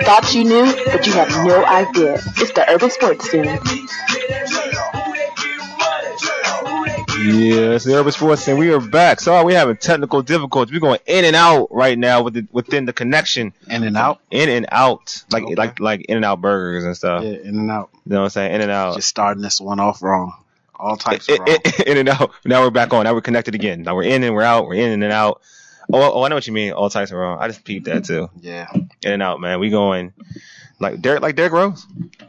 thought you knew, but you have no idea. It's the Urban Sports Scene. Yeah, it's the Urban Sports Scene. We are back. Sorry, we're having technical difficulties. We're going in and out right now within the connection. In and out? In and out. Okay. Like In and Out burgers and stuff. Yeah, in and out. You know what I'm saying? In and out. Just starting this one off wrong. All types of wrong. In and out. Now we're back on. Now we're connected again. Now we're in and we're out. We're in and out. Oh, I know what you mean. All types of wrong. I just peeped that too. Yeah. In and out, man. We going like Derrick Rose.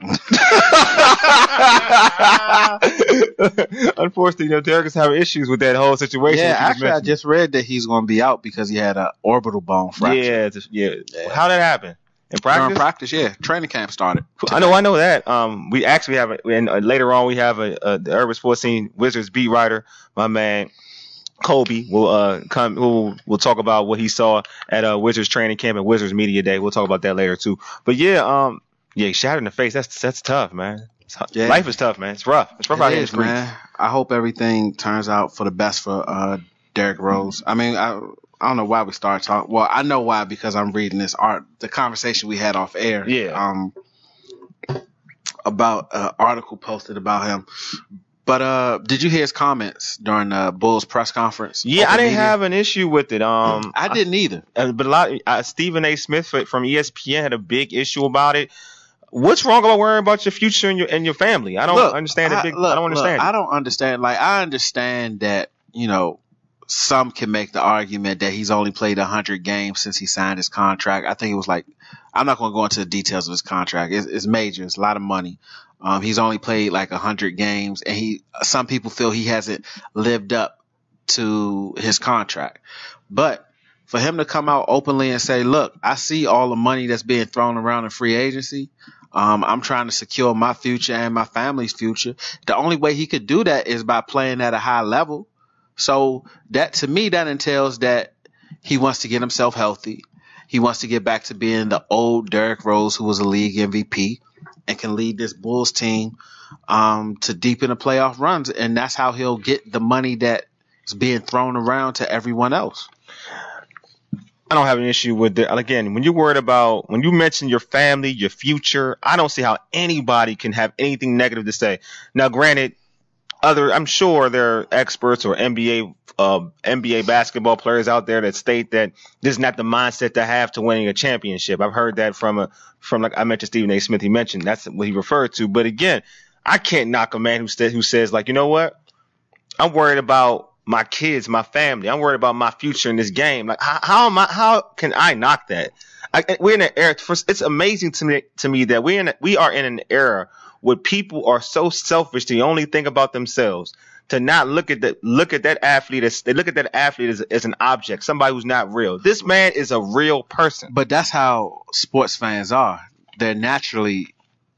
Unfortunately, Derrick is having issues with that whole situation. Yeah, actually, I just read that he's going to be out because he had an orbital bone fracture. Yeah. How did that happen? In practice? During practice, yeah. Training camp started today. I know that. We actually have and later on we have the Urban Sports Scene Wizards beat writer, my man Kobe will come. We'll talk about what he saw at Wizards training camp and Wizards Media Day. We'll talk about that later too. But yeah, shattered in the face. That's tough, man. Yeah. Life is tough, man. It's rough. It's rough out here in the streets. Man. I hope everything turns out for the best for Derrick Rose. I mean, I don't know why we started talking. Well, I know why because I'm reading the conversation we had off air. Yeah. About an article posted about him. But did you hear his comments during the Bulls press conference? Yeah, I didn't have an issue with it. I didn't either. But Stephen A. Smith from ESPN had a big issue about it. What's wrong about worrying about your future and your family? I don't understand it. I don't understand. I don't understand. Like, I understand that, some can make the argument that he's only played 100 games since he signed his contract. I think it was I'm not going to go into the details of his contract. It's major. It's a lot of money. He's only played 100 games, and some people feel he hasn't lived up to his contract. But for him to come out openly and say, look, I see all the money that's being thrown around in free agency. I'm trying to secure my future and my family's future. The only way he could do that is by playing at a high level. So that, to me, that entails that he wants to get himself healthy. He wants to get back to being the old Derrick Rose who was a league MVP and can lead this Bulls team to deepen the playoff runs. And that's how he'll get the money that is being thrown around to everyone else. I don't have an issue with it. Again, when you mention your family, your future, I don't see how anybody can have anything negative to say. Now, granted, I'm sure there are experts or NBA basketball players out there that state that this is not the mindset to have to winning a championship. I've heard that from like I mentioned Stephen A. Smith. He mentioned that's what he referred to. But again, I can't knock a man who says you know what? I'm worried about my kids, my family. I'm worried about my future in this game. Like how can I knock that? We're in an era. It's amazing to me that we are in an era where people are so selfish to only think about themselves, to not look at that athlete as an object, somebody who's not real. This man is a real person. But that's how sports fans are. They're naturally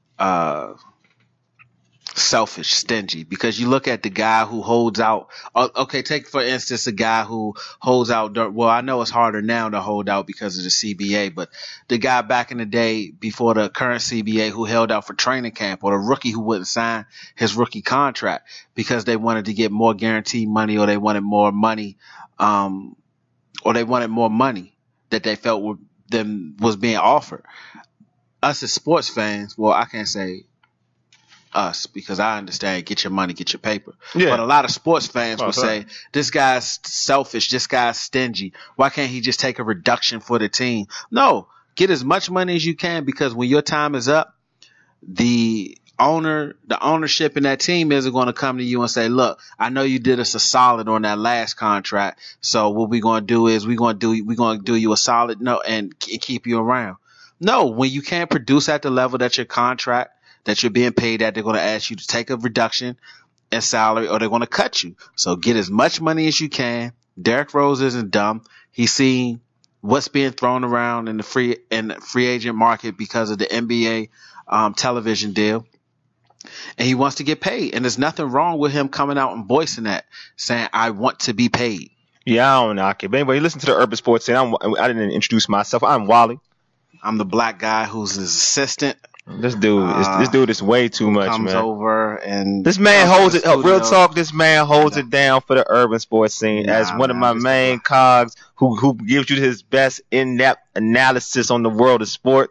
selfish, stingy, because you look at the guy who holds out. Okay, take for instance a guy who holds out. Well, I know it's harder now to hold out because of the CBA, but the guy back in the day before the current CBA who held out for training camp, or the rookie who wouldn't sign his rookie contract because they wanted to get more guaranteed money, or they wanted more money, or they wanted more money that they felt was being offered. Us as sports fans, well, I can't say us because I understand get your money, get your paper. Yeah. But a lot of sports fans will say, this guy's selfish, this guy's stingy. Why can't he just take a reduction for the team? No, get as much money as you can, because when your time is up, the ownership in that team isn't going to come to you and say, look, I know you did us a solid on that last contract. So what we're going to do is we're going to do you a solid and keep you around. No, when you can't produce at the level that your contract that you're being paid at, they're going to ask you to take a reduction in salary, or they're going to cut you. So get as much money as you can. Derrick Rose isn't dumb. He's seen what's being thrown around in the free agent market because of the NBA television deal. And he wants to get paid. And there's nothing wrong with him coming out and voicing that, saying, I want to be paid. Yeah, I don't knock it. But anyway, listen to the Urban Sports Scene. I didn't introduce myself. I'm Wally. I'm the black guy who's his assistant. This dude is way too much, comes man. Over and this man holds it. Real talk. This man holds it down for the Urban Sports Scene as one of my main cogs who gives you his best in-depth analysis on the world of sports.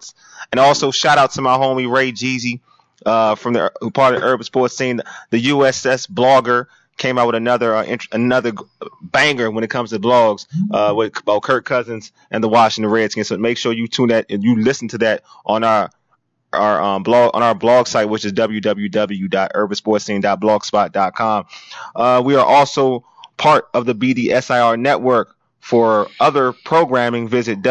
And also shout out to my homie Ray Jeezy, from the who part of the urban sports scene. The USS blogger came out with another banger when it comes to blogs, about Kirk Cousins and the Washington Redskins. So make sure you tune that and you listen to that on our blog site, which is www.urbansportscene.blogspot.com. We are also part of the BDSIR network. For other programming, visit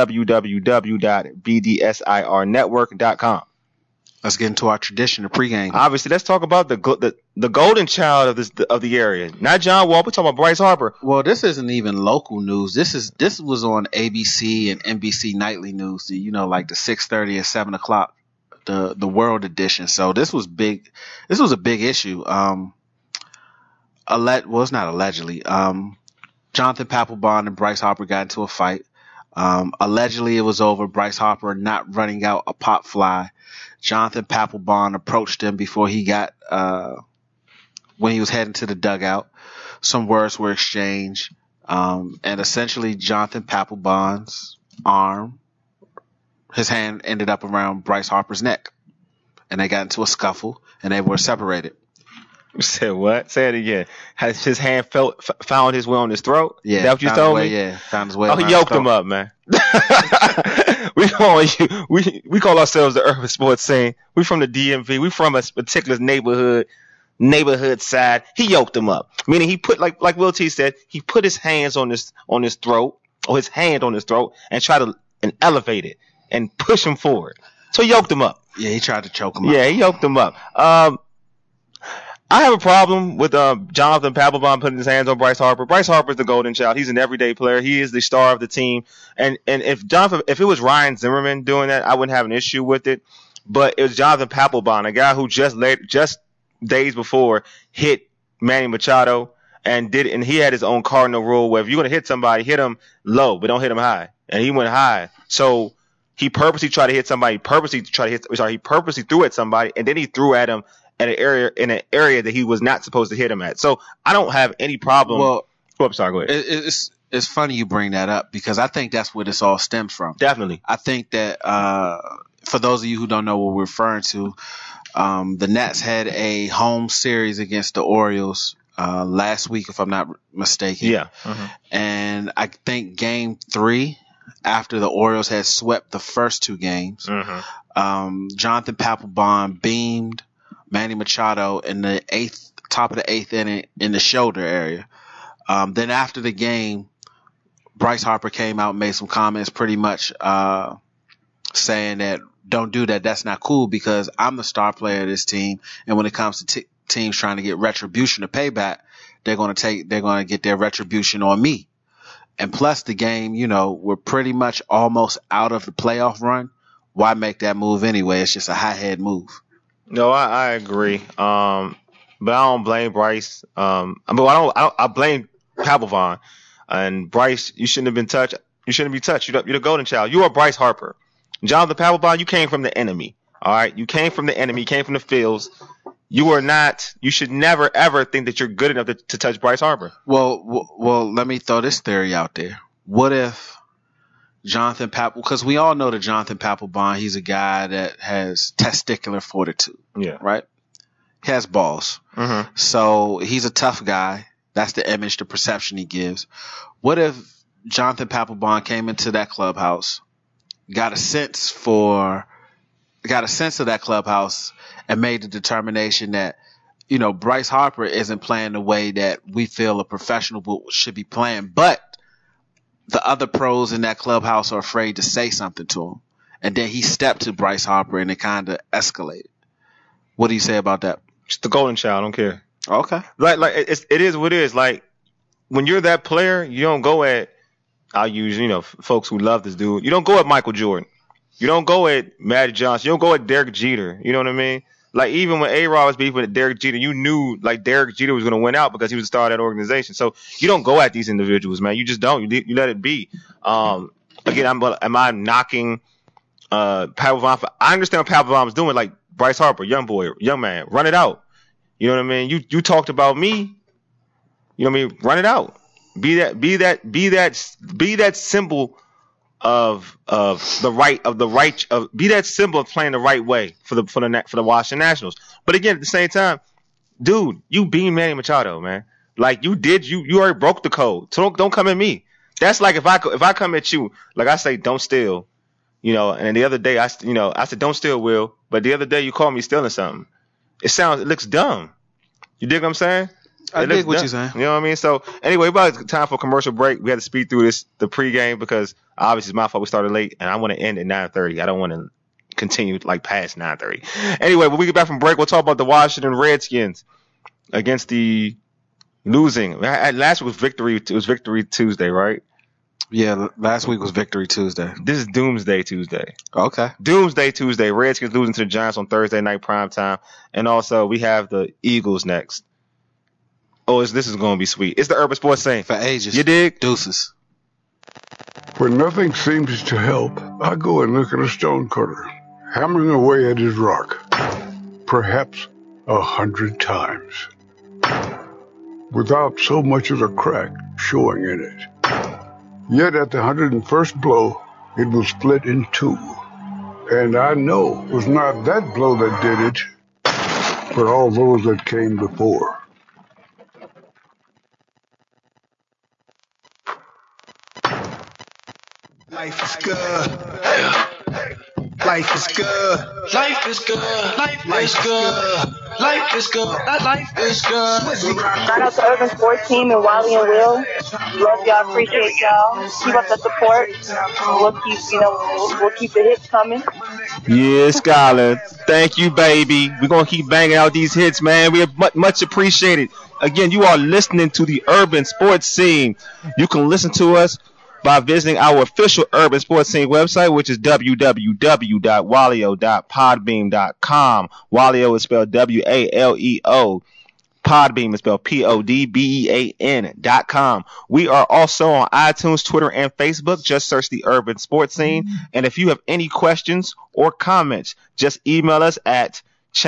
www.bdsirnetwork.com. Let's get into our tradition of pregame. Obviously, let's talk about the golden child of the area. Not John Wall. We're talking about Bryce Harper. Well, this isn't even local news. This was on ABC and NBC nightly news. Like the 6:30 and 7 o'clock, the World Edition. So this was big. This was a big issue. Well, it's not allegedly. Jonathan Papelbon and Bryce Harper got into a fight. Allegedly, it was over Bryce Harper not running out a pop fly. Jonathan Papelbon approached him before he got when he was heading to the dugout. Some words were exchanged, and essentially Jonathan Papelbon's arm, his hand ended up around Bryce Harper's neck, and they got into a scuffle, and they were separated. You said what? Say it again. Has his hand found his way on his throat? Yeah. Is that what you told me? Yeah, found his way. Oh, he yoked him up, man. we call ourselves the urban sports scene. We from the DMV. We from a particular neighborhood side. He yoked him up, meaning he put like Will T said, he put his hands on his throat, or his hand on his throat, and try to elevate it and push him forward. So he yoked him up. Yeah, he tried to choke him up. Yeah, he yoked him up. I have a problem with Jonathan Papelbon putting his hands on Bryce Harper. Bryce Harper's the golden child. He's an everyday player. He is the star of the team. And if it was Ryan Zimmerman doing that, I wouldn't have an issue with it. But it was Jonathan Papelbon, a guy who just days before hit Manny Machado and he had his own cardinal rule where if you're going to hit somebody, hit him low, but don't hit him high. And he went high. So he purposely tried to hit somebody, he purposely threw at somebody, and then he threw at him in an area that he was not supposed to hit him at. So I don't have any problem. Well, sorry, go ahead. It's funny you bring that up because I think that's where this all stems from. Definitely. I think that for those of you who don't know what we're referring to, the Nets had a home series against the Orioles last week, if I'm not mistaken. Yeah. Mm-hmm. And I think game 3, after the Orioles had swept the first 2 games, Jonathan Papelbon beamed Manny Machado in the top of the 8th inning in the shoulder area. Then after the game, Bryce Harper came out and made some comments pretty much saying that don't do that. That's not cool because I'm the star player of this team. And when it comes to teams trying to get retribution or payback, they're going to get their retribution on me. And plus the game, we're pretty much almost out of the playoff run. Why make that move anyway? It's just a high-head move. No, I agree. But I don't blame Bryce. I blame Papelbon. And Bryce, you shouldn't have been touched. You shouldn't be touched. You're the golden child. You are Bryce Harper. Jonathan Papelbon, you came from the enemy. All right? You came from the enemy. You came from the fields. You should never, ever think that you're good enough to touch Bryce Harper. Well, let me throw this theory out there. What if Jonathan because we all know that Jonathan Papelbon, he's a guy that has testicular fortitude. Yeah. Right? He has balls. Mm-hmm. So he's a tough guy. That's the image, the perception he gives. What if Jonathan Papelbon came into that clubhouse, got a sense of that clubhouse and made the determination that, Bryce Harper isn't playing the way that we feel a professional should be playing, but the other pros in that clubhouse are afraid to say something to him. And then he stepped to Bryce Harper and it kind of escalated. What do you say about that? It's the golden child. I don't care. Okay. Like it is what it is. Like when you're that player, you don't go at, I'll use, folks who love this dude. You don't go at Michael Jordan. You don't go at Magic Johnson. You don't go at Derek Jeter. You know what I mean? Like even when A-Rod was beefing with Derek Jeter, you knew like Derek Jeter was going to win out because he was the star of that organization. So you don't go at these individuals, man. You just don't. You let it be. Again, am I knocking Papelbon? I understand what Papelbon's doing. Like Bryce Harper, young boy, young man, run it out. You know what I mean? You talked about me. You know what I mean? Run it out. Be that symbol be that symbol of playing the right way for the Washington Nationals. But again, at the same time, dude, you beat Manny Machado, man. Like you already broke the code. So don't come at me. That's like if I come at you, like I say, don't steal, and the other day I said don't steal, Will, but the other day you called me stealing something. It looks dumb. You dig what I'm saying? I dig what you're saying. You know what I mean? So anyway, about time for a commercial break. We had to speed through the pregame because obviously it's my fault we started late, and I want to end at 9:30. I don't want to continue like past 9:30. Anyway, when we get back from break, we'll talk about the Washington Redskins against the losing. Last week was victory. It was Victory Tuesday, right? Yeah, last week was Victory Tuesday. This is Doomsday Tuesday. Okay. Doomsday Tuesday. Redskins losing to the Giants on Thursday night primetime, and also we have the Eagles next. Oh, this is going to be sweet. It's the Urban Sports Scene. For ages. You dig? Deuces. When nothing seems to help, I go and look at a stonecutter, hammering away at his rock, perhaps 100 times, without so much as a crack showing in it. Yet at the 101st blow, it will split in two. And I know it was not that blow that did it, but all those that came before. Life is good. Life is good. Life is good. Life is good. Life is good. Life is good. Shout out to Urban Sports Team and Wally and Will. Love y'all. Appreciate y'all. Keep up the support. We'll keep the hits coming. Yeah, Skylar. Thank you, baby. We're going to keep banging out these hits, man. We are much appreciated. Again, you are listening to the Urban Sports Scene. You can listen to us by visiting our official Urban Sports Scene website, which is www.walio.podbean.com. Walio is spelled WALEO. Podbean is spelled PODBEAN.com. We are also on iTunes, Twitter, and Facebook. Just search the Urban Sports Scene. And if you have any questions or comments, just email us at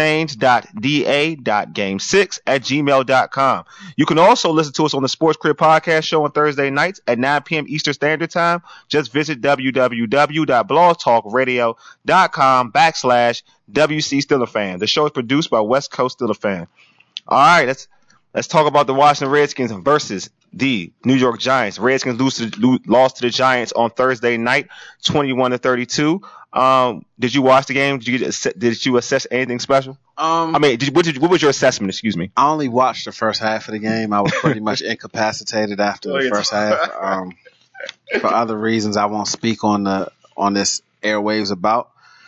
change.da.game6@gmail.com. You can also listen to us on the Sports Crib Podcast Show on Thursday nights at 9 p.m. Eastern Standard Time. Just visit www.blogtalkradio.com/WC Steeler Fan. The show is produced by West Coast Steeler Fan. All right, let's talk about the Washington Redskins versus the New York Giants. Redskins lost to the Giants on Thursday night, 21-32. Did you watch the game? Did you assess anything special? What was your assessment? Excuse me. I only watched the first half of the game. I was pretty much incapacitated after the first half. For other reasons, I won't speak on this airwaves about.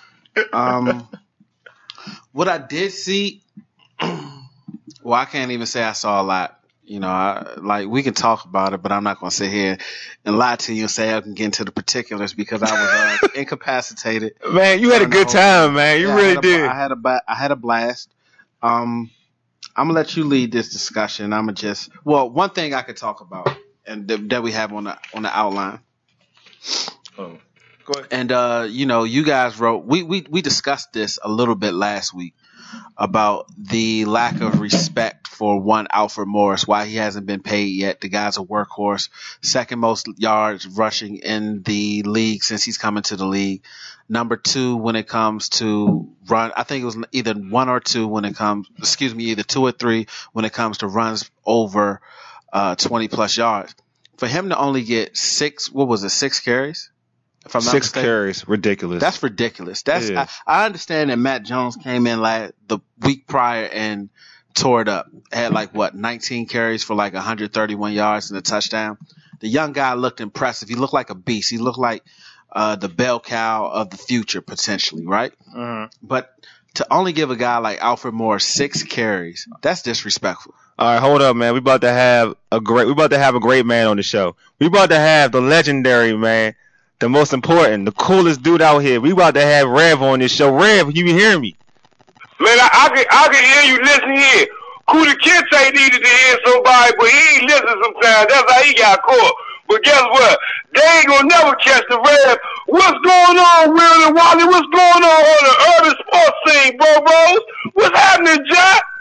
What I did see, well, I can't even say I saw a lot. We can talk about it, but I'm not going to sit here and lie to you and say I can get into the particulars because I was incapacitated. Man, you had a good time, man. You really did. I had a blast. I'm going to let you lead this discussion. One thing I could talk about and that we have on the outline. Oh, go ahead. And, you guys wrote, we discussed this a little bit last week about the lack of respect for one Alfred Morris, why he hasn't been paid yet. The guy's a workhorse, second most yards rushing in the league since he's come into the league. Number 2 when it comes to run. I think it was either 1 or 2 either 2 or 3 when it comes to runs over 20 plus yards. For him to only get 6 carries? If I'm not 6 mistaken. carries, ridiculous. That's ridiculous. I understand that Matt Jones came in the week prior and tore it up. Had 19 carries for 131 yards and a touchdown. The young guy looked impressive. He looked like a beast. He looked like the bell cow of the future potentially, right? Mm-hmm. But to only give a guy like Alfred Morris 6 carries, that's disrespectful. All right, hold up, man. We about to have a great man on the show. We about to have the legendary man. The most important, the coolest dude out here. We about to have Rev on this show. Rev, you hear me? Man, I can hear you. Listen here. Kuda Kinte needed to hear somebody, but he ain't listen sometimes. That's how he got caught. But guess what? They ain't gonna never catch the Rev. What's going on, Will and Wally? What's going on the Urban Sports Scene, bro? What's happening, Jack?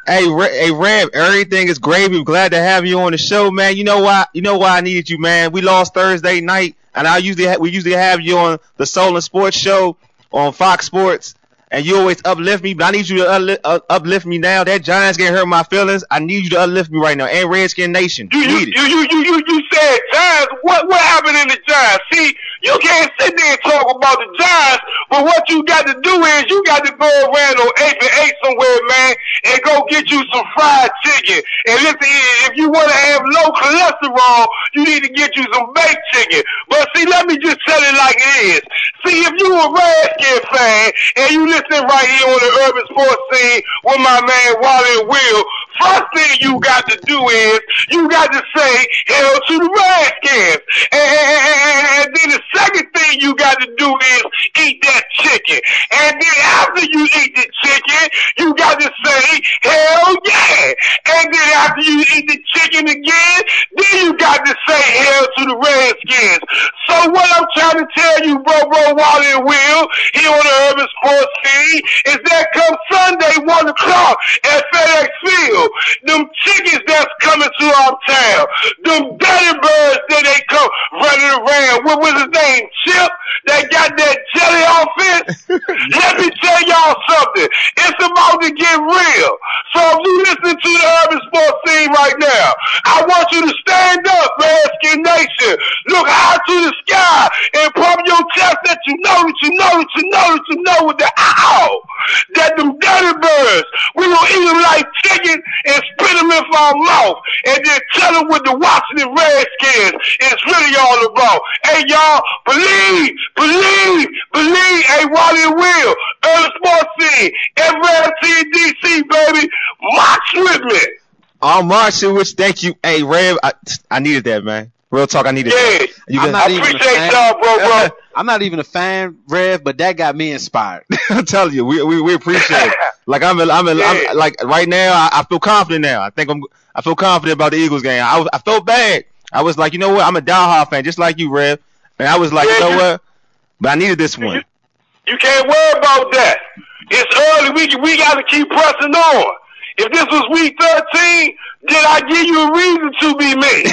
Hey, Rev, everything is gravy. I'm glad to have you on the show, man. You know why? You know why I needed you, man. We lost Thursday night, and we usually have you on the Soul and Sports Show on Fox Sports, and you always uplift me. But I need you to uplift me now. That Giants getting hurt my feelings. I need you to uplift me right now. And Redskin Nation, You said Giants. What happened in the Giants? See, you can't sit there and talk about the Giants, but what you got to do is you got to go around on 8 and 8 somewhere, man, and go get you some fried chicken. And listen, if you want to have low cholesterol, you need to get you some baked chicken. But see, let me just tell it like it is. See, if you a Redskin fan and you listen right here on the Urban Sports Scene with my man Wally and Will, first thing you got to do is you got to say hell to the Redskins. And then the second thing you got to do is eat that chicken. And then after you eat the chicken, you got to say hell yeah. And then after you eat the chicken again, then you got to say hell to the Redskins. So what I'm trying to tell you, bro, Wally and Will, here on the Urban Sports Scene, is that come Sunday, 1 o'clock at FedEx Field, them chickens that's coming to our town, them dirty birds that they come running around. What was his name? Chip? That got that jelly office? Let me tell y'all something. It's about to get real. So if you listen to the Urban Sports Scene right now, I want you to stand up, Redskin Nation. Look high to the sky and pump your chest that you know with the ow. That them dirty birds, we gonna eat them like chicken and spit them in our mouth and then tell them what the Washington Redskins is really all about. Hey, y'all, believe. Hey, Wally and Will, Urban Sports Scene, FRT DC, baby, march with me. I'm marching with. Thank you. Hey, Rev, I needed that, man. Real talk, I needed that. I appreciate y'all, bro. I'm not even a fan, Rev, but that got me inspired. I'm telling you, we appreciate it. Like I'm like right now, I feel confident now. I feel confident about the Eagles game. I felt bad. I was like, you know what? I'm a diehard fan, just like you, Rev. And I was like, you know what? But I needed this one. You can't worry about that. It's early. We got to keep pressing on. If this was week 13, then I give you a reason to be me.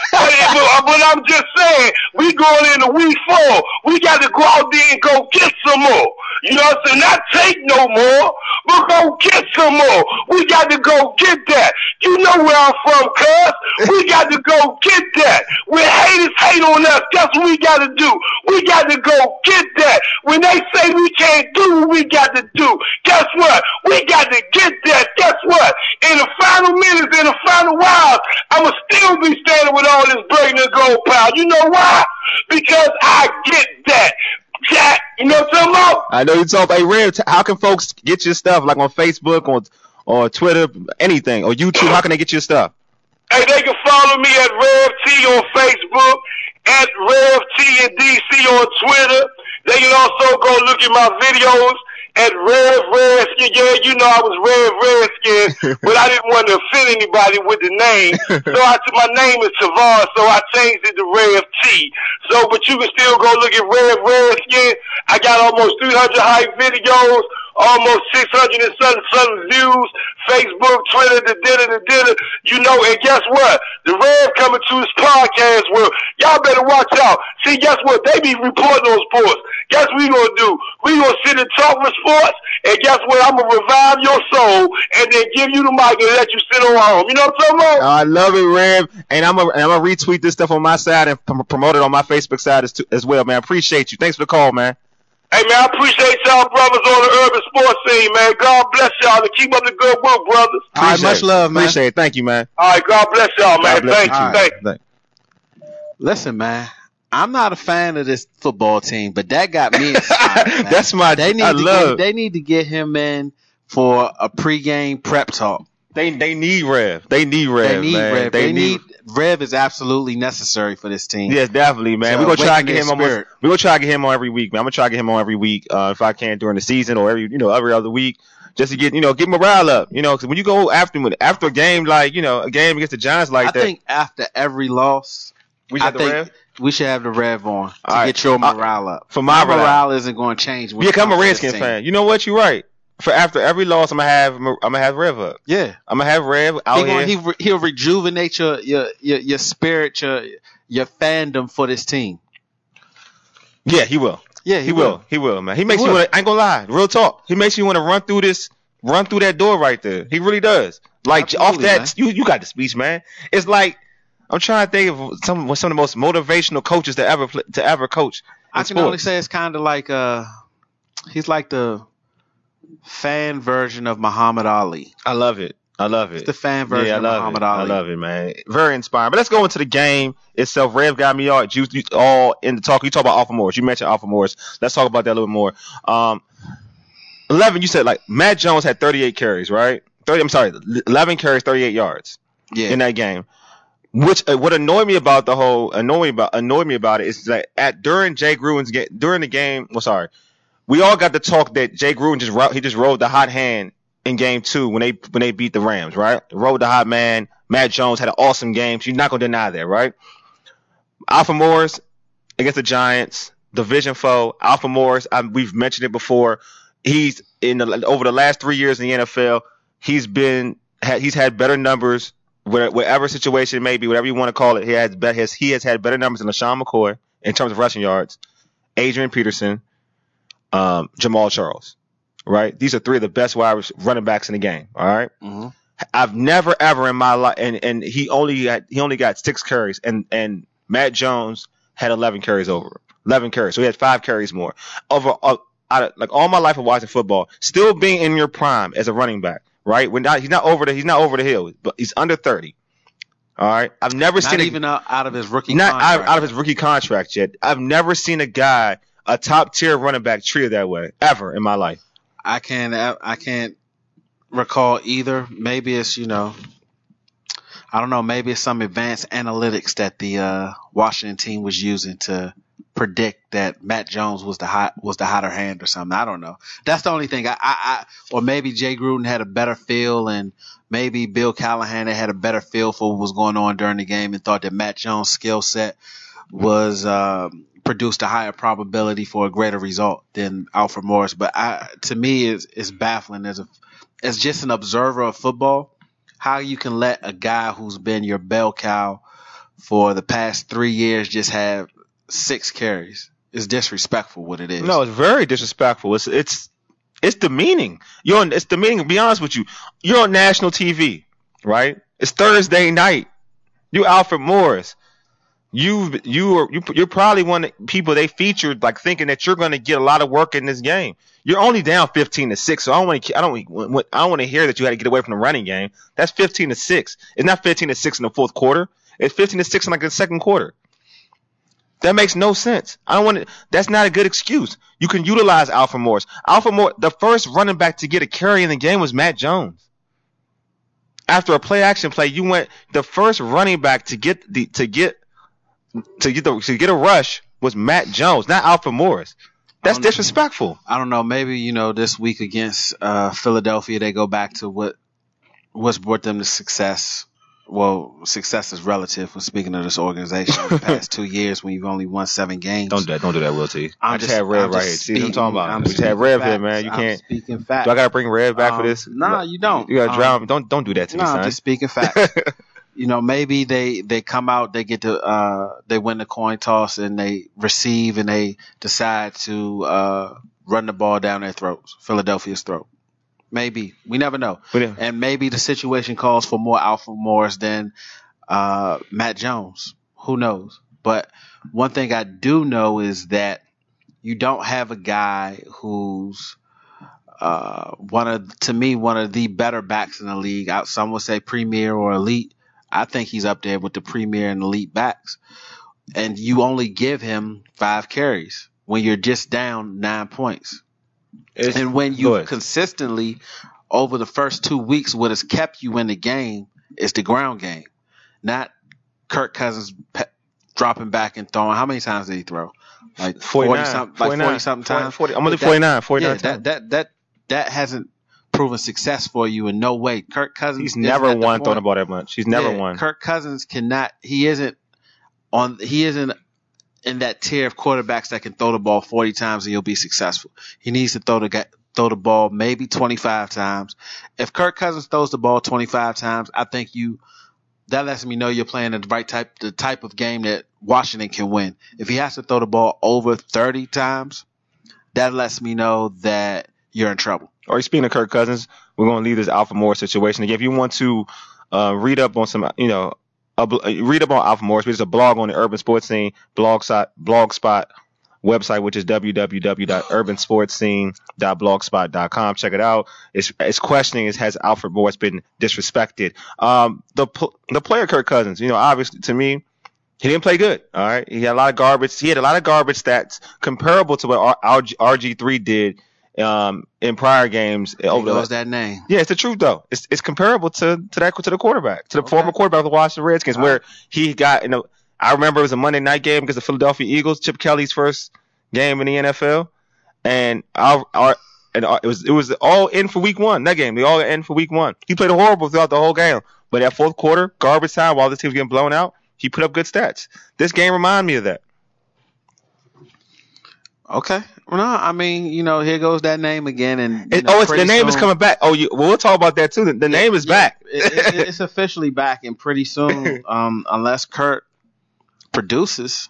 But I'm just saying, we going into week 4. We got to go out there and go get some more. You know what I'm saying? Not take no more, but go get some more. We got to go get that. You know where I'm from, cuz. We got to go get that. When haters hate on us, guess what we got to do? We got to go get that. When they say we can't do what we got to do, guess what? We got to get that. Guess what? In the final minutes, in the final hours, I'ma still be standing with all this breaking and gold pile. You know why? Because I get that. Jack, you know what I'm talking about? I know you're talking about. Hey, Rev, how can folks get your stuff, like on Facebook, on Twitter, anything, or YouTube? How can they get your stuff? Hey, they can follow me at Rev T on Facebook, at Rev T and DC on Twitter. They can also go look at my videos at Rev Redskin. Yeah, you know I was Rev Redskin, but I didn't want to offend anybody with the name. So my name is Tavon, so I changed it to Rev T. So, but you can still go look at Rev Redskin. I got almost 300 hype videos, almost 600 and something views, Facebook, Twitter, the dinner. You know, and guess what? The Rev coming to his podcast world. Y'all better watch out. See, guess what? They be reporting on sports. Guess what we gonna do? We gonna sit and talk with sports, and guess what? I'm gonna revive your soul, and then give you the mic and let you sit on home. You know what I'm talking about? I love it, Rev, and I'm gonna retweet this stuff on my side and promote it on my Facebook side as well, man. Appreciate you. Thanks for the call, man. Hey, man, I appreciate y'all brothers on the Urban Sports Scene, man. God bless y'all and keep up the good work, brothers. All right, much love, man. Appreciate it. Thank you, man. All right, God bless y'all, man. Thank you. Listen, man, I'm not a fan of this football team, but that got me inspired. That's my. They need to get him in for a pregame prep talk. They need Rev. They need Rev. Rev is absolutely necessary for this team. Yes, definitely, man. We're gonna try to get him on. We're gonna try to get him on every week, man. I'm gonna try to get him on every week if I can during the season or every other week, just to get morale up. You know, because when you go after a game like a game against the Giants like that, I think after every loss, we should have the Rev on to get your morale up. For my morale isn't going to change. I'm a Redskins fan. You know what? You're right. for after every loss, I'm gonna have Rev up. Yeah, I'm gonna have Rev out here. He'll rejuvenate your spirit, your fandom for this team. Yeah, he will. Yeah, he will. He will, man. He makes you want to, I ain't gonna lie, real talk. He makes you want to run through that door right there. He really does. Like, absolutely, off that, you got the speech, man. It's like, I'm trying to think of some of the most motivational coaches to ever coach. I can only say it's kind of like he's like the fan version of Muhammad Ali. I love it. It's the fan version of Muhammad Ali. I love it, man. Very inspiring. But let's go into the game itself. Rev got me all juiced, all in the talk. You talk about Alfred Morris. You mentioned Alfred Morris. Let's talk about that a little more. 11, you said, like, Matt Jones had 38 carries, right? 11 carries, 38 yards in that game. Which what annoyed me about it is that during the game, we all got to talk that Jay Gruden just rode the hot hand in game 2 when they beat the Rams, right? Rode the hot man. Matt Jones had an awesome game. So you're not gonna deny that, right? Alfred Morris against the Giants, division foe. Alfred Morris, we've mentioned it before. He's over the last 3 years in the NFL, he's had better numbers. Whatever situation it may be, whatever you want to call it, he has had better numbers than LaShawn McCoy in terms of rushing yards, Adrian Peterson, Jamal Charles, right? These are 3 of the best wide running backs in the game. All right. Mm-hmm. I've never ever in my life, and he only got 6 carries, and Matt Jones had 11 carries. So he had 5 carries more. Like all my life of watching football, still being in your prime as a running back. Right, he's not over the hill, but he's under 30. All right, I've never seen even out of his rookie contract. Out of his rookie contract yet. I've never seen a top tier running back treated that way ever in my life. I can't recall either. Maybe it's I don't know. Maybe it's some advanced analytics that the Washington team was using to predict that Matt Jones was the hotter hand or something. I don't know. That's the only thing. Or maybe Jay Gruden had a better feel, and maybe Bill Callahan had a better feel for what was going on during the game and thought that Matt Jones' skill set was produced a higher probability for a greater result than Alfred Morris. But to me, it's baffling as just an observer of football, how you can let a guy who's been your bell cow for the past 3 years just have 6 carries. It's disrespectful what it is. No, it's very disrespectful. It's demeaning. It's demeaning. To be honest with you, you're on national TV, right? It's Thursday night. You Alfred Morris. You're probably one of the people they featured, like thinking that you're going to get a lot of work in this game. You're only down 15-6, so I don't want to hear that you had to get away from the running game. That's 15-6. It's not 15-6 in the fourth quarter. It's 15-6 in like the second quarter. That makes no sense. That's not a good excuse. You can utilize Alfred Morris. The first running back to get a carry in the game was Matt Jones. After a play action play, the first running back to get a rush was Matt Jones, not Alfred Morris. That's disrespectful. I don't know. Maybe this week against Philadelphia, they go back to what's brought them to success. Well, success is relative. When speaking of this organization, the past 2 years when you've only won 7 games. Don't do that, Will T. I just had Rev right here. See what I'm talking about? We just had Rev here, man. You can't. Speaking facts. Do I gotta bring Rev back for this? No, you don't. You gotta drown. Don't do that to me, son. I'm just speaking facts. Maybe they come out, they get they win the coin toss and they receive and they decide to run the ball down their throats, Philadelphia's throat. Maybe. We never know. And maybe the situation calls for more Alfred Morris than Matt Jones. Who knows? But one thing I do know is that you don't have a guy who's one of the better backs in the league. Some would say premier or elite. I think he's up there with the premier and elite backs. And you only give him 5 carries when you're just down 9 points. And when you consistently, over the first 2 weeks, what has kept you in the game is the ground game, not Kirk Cousins dropping back and throwing. How many times did he throw? Like 40-something times? 40, I'm going to do 49 times. That hasn't proven success for you in no way. Kirk Cousins. He's never won throwing the ball that much. He's never won. Kirk Cousins cannot. He isn't in that tier of quarterbacks that can throw the ball 40 times and you'll be successful. He needs to throw throw the ball maybe 25 times. If Kirk Cousins throws the ball 25 times, I think that lets me know you're playing the type of game that Washington can win. If he has to throw the ball over 30 times, that lets me know that you're in trouble. All right, speaking of Kirk Cousins, we're going to leave this Alfred Morris situation. Again, if you want to read up on read up on Alfred Morris, there's a blog on the Urban Sports Scene blogspot website, which is www.urbansportscene.blogspot.com. Check it out. It's questioning has Alfred Morris been disrespected? The player Kirk Cousins, obviously to me, he didn't play good. All right, he had a lot of garbage. He had a lot of garbage stats comparable to what RG3 did in prior games. What's that name? Yeah, it's the truth though. It's comparable to the quarterback, to the former quarterback of the Washington Redskins, where he got I remember it was a Monday night game against the Philadelphia Eagles, Chip Kelly's first game in the NFL, and it was all in for week one. That game, they all in for week one. He played horrible throughout the whole game, but that fourth quarter, garbage time, while the team was getting blown out, he put up good stats. This game reminded me of that. Okay. Well, no, I mean, here goes that name again, and the name is coming back. We'll talk about that too. The name is back. It's officially back, and pretty soon, unless Kurt produces,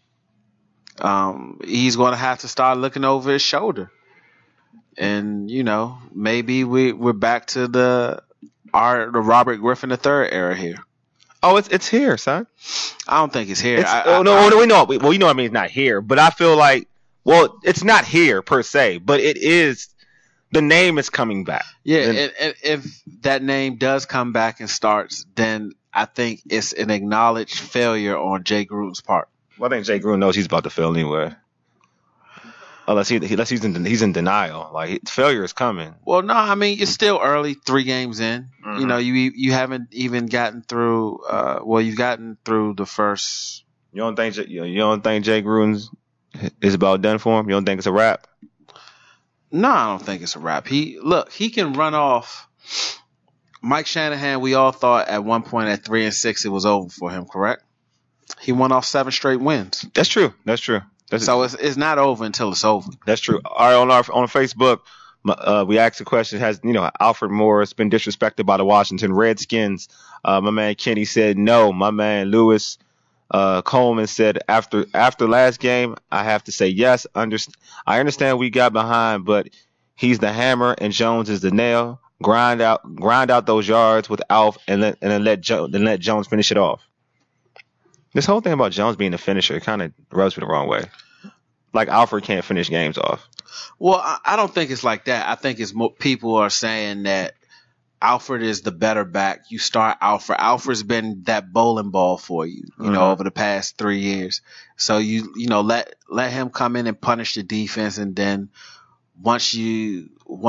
he's going to have to start looking over his shoulder, and maybe we're back to the Robert Griffin III era here. Oh, it's here, son. I don't think it's here. We know. Well, I mean, it's not here, but I feel like, well, it's not here per se, but it is. The name is coming back. Yeah, and if that name does come back and starts, then I think it's an acknowledged failure on Jay Gruden's part. Well, I think Jay Gruden knows he's about to fail anyway. Unless he's in denial, like failure is coming. Well, no, I mean it's still early, 3 games in. Mm-hmm. You haven't even gotten through. You've gotten through the first. You don't think Jay Gruden is about done for him? You don't think it's a wrap? No, I don't think it's a wrap. He can run off. Mike Shanahan, we all thought at one point at 3-6 it was over for him. Correct? He won off 7 straight wins. That's true. So it's not over until it's over. That's true. All right, on Facebook, we asked the question: has Alfred Morris been disrespected by the Washington Redskins? My man Kenny said no. My man Lewis Coleman said after last game, I have to say yes. I understand we got behind, but he's the hammer and Jones is the nail. Grind out those yards with Alf and then let Jones finish it off. This whole thing about Jones being the finisher kind of rubs me the wrong way. Like Alfred can't finish games off. Well, I don't think it's like that. I think it's people are saying that Alfred is the better back. You start Alfred. Alfred's been that bowling ball for you, over the past 3 years. So let him come in and punish the defense, and then once you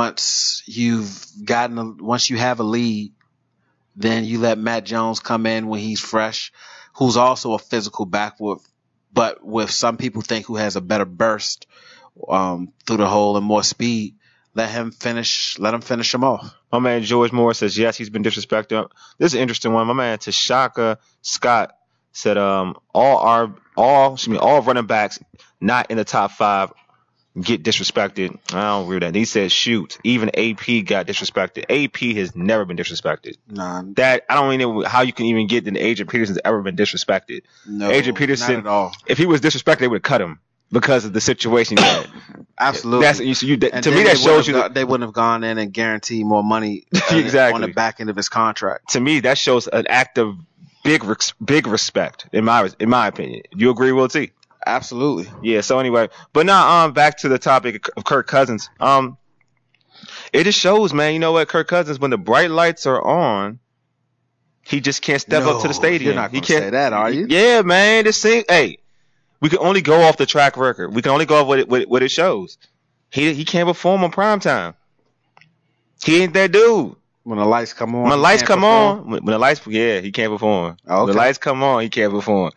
have a lead, then you let Matt Jones come in when he's fresh, who's also a physical back but with some people think who has a better burst through the hole and more speed. Let him finish him off. My man George Moore says yes, he's been disrespected. This is an interesting one. My man Tashaka Scott said all running backs not in the top 5 get disrespected. I don't agree with that. He said shoot, even AP got disrespected. AP has never been disrespected. Nah. That I don't even know how you can even get that Adrian Peterson's ever been disrespected. No, Adrian Peterson, not at all. If he was disrespected, they would have cut him because of the situation he had. Absolutely. To me, that shows you they wouldn't have gone in and guaranteed more money exactly on the back end of his contract. To me, that shows an act of big respect in my opinion. You agree, Will T? Absolutely. Yeah. So anyway, but now back to the topic of Kirk Cousins. It just shows, man. You know what, Kirk Cousins, when the bright lights are on, he just can't step up to the stadium. You're not going to say that, are you? Yeah, man. Hey, we can only go off the track record. We can only go off what it shows. He can't perform on prime time. He ain't that dude. When the lights come on, when the lights come on, he can't perform. Okay. When the lights come on, he can't perform.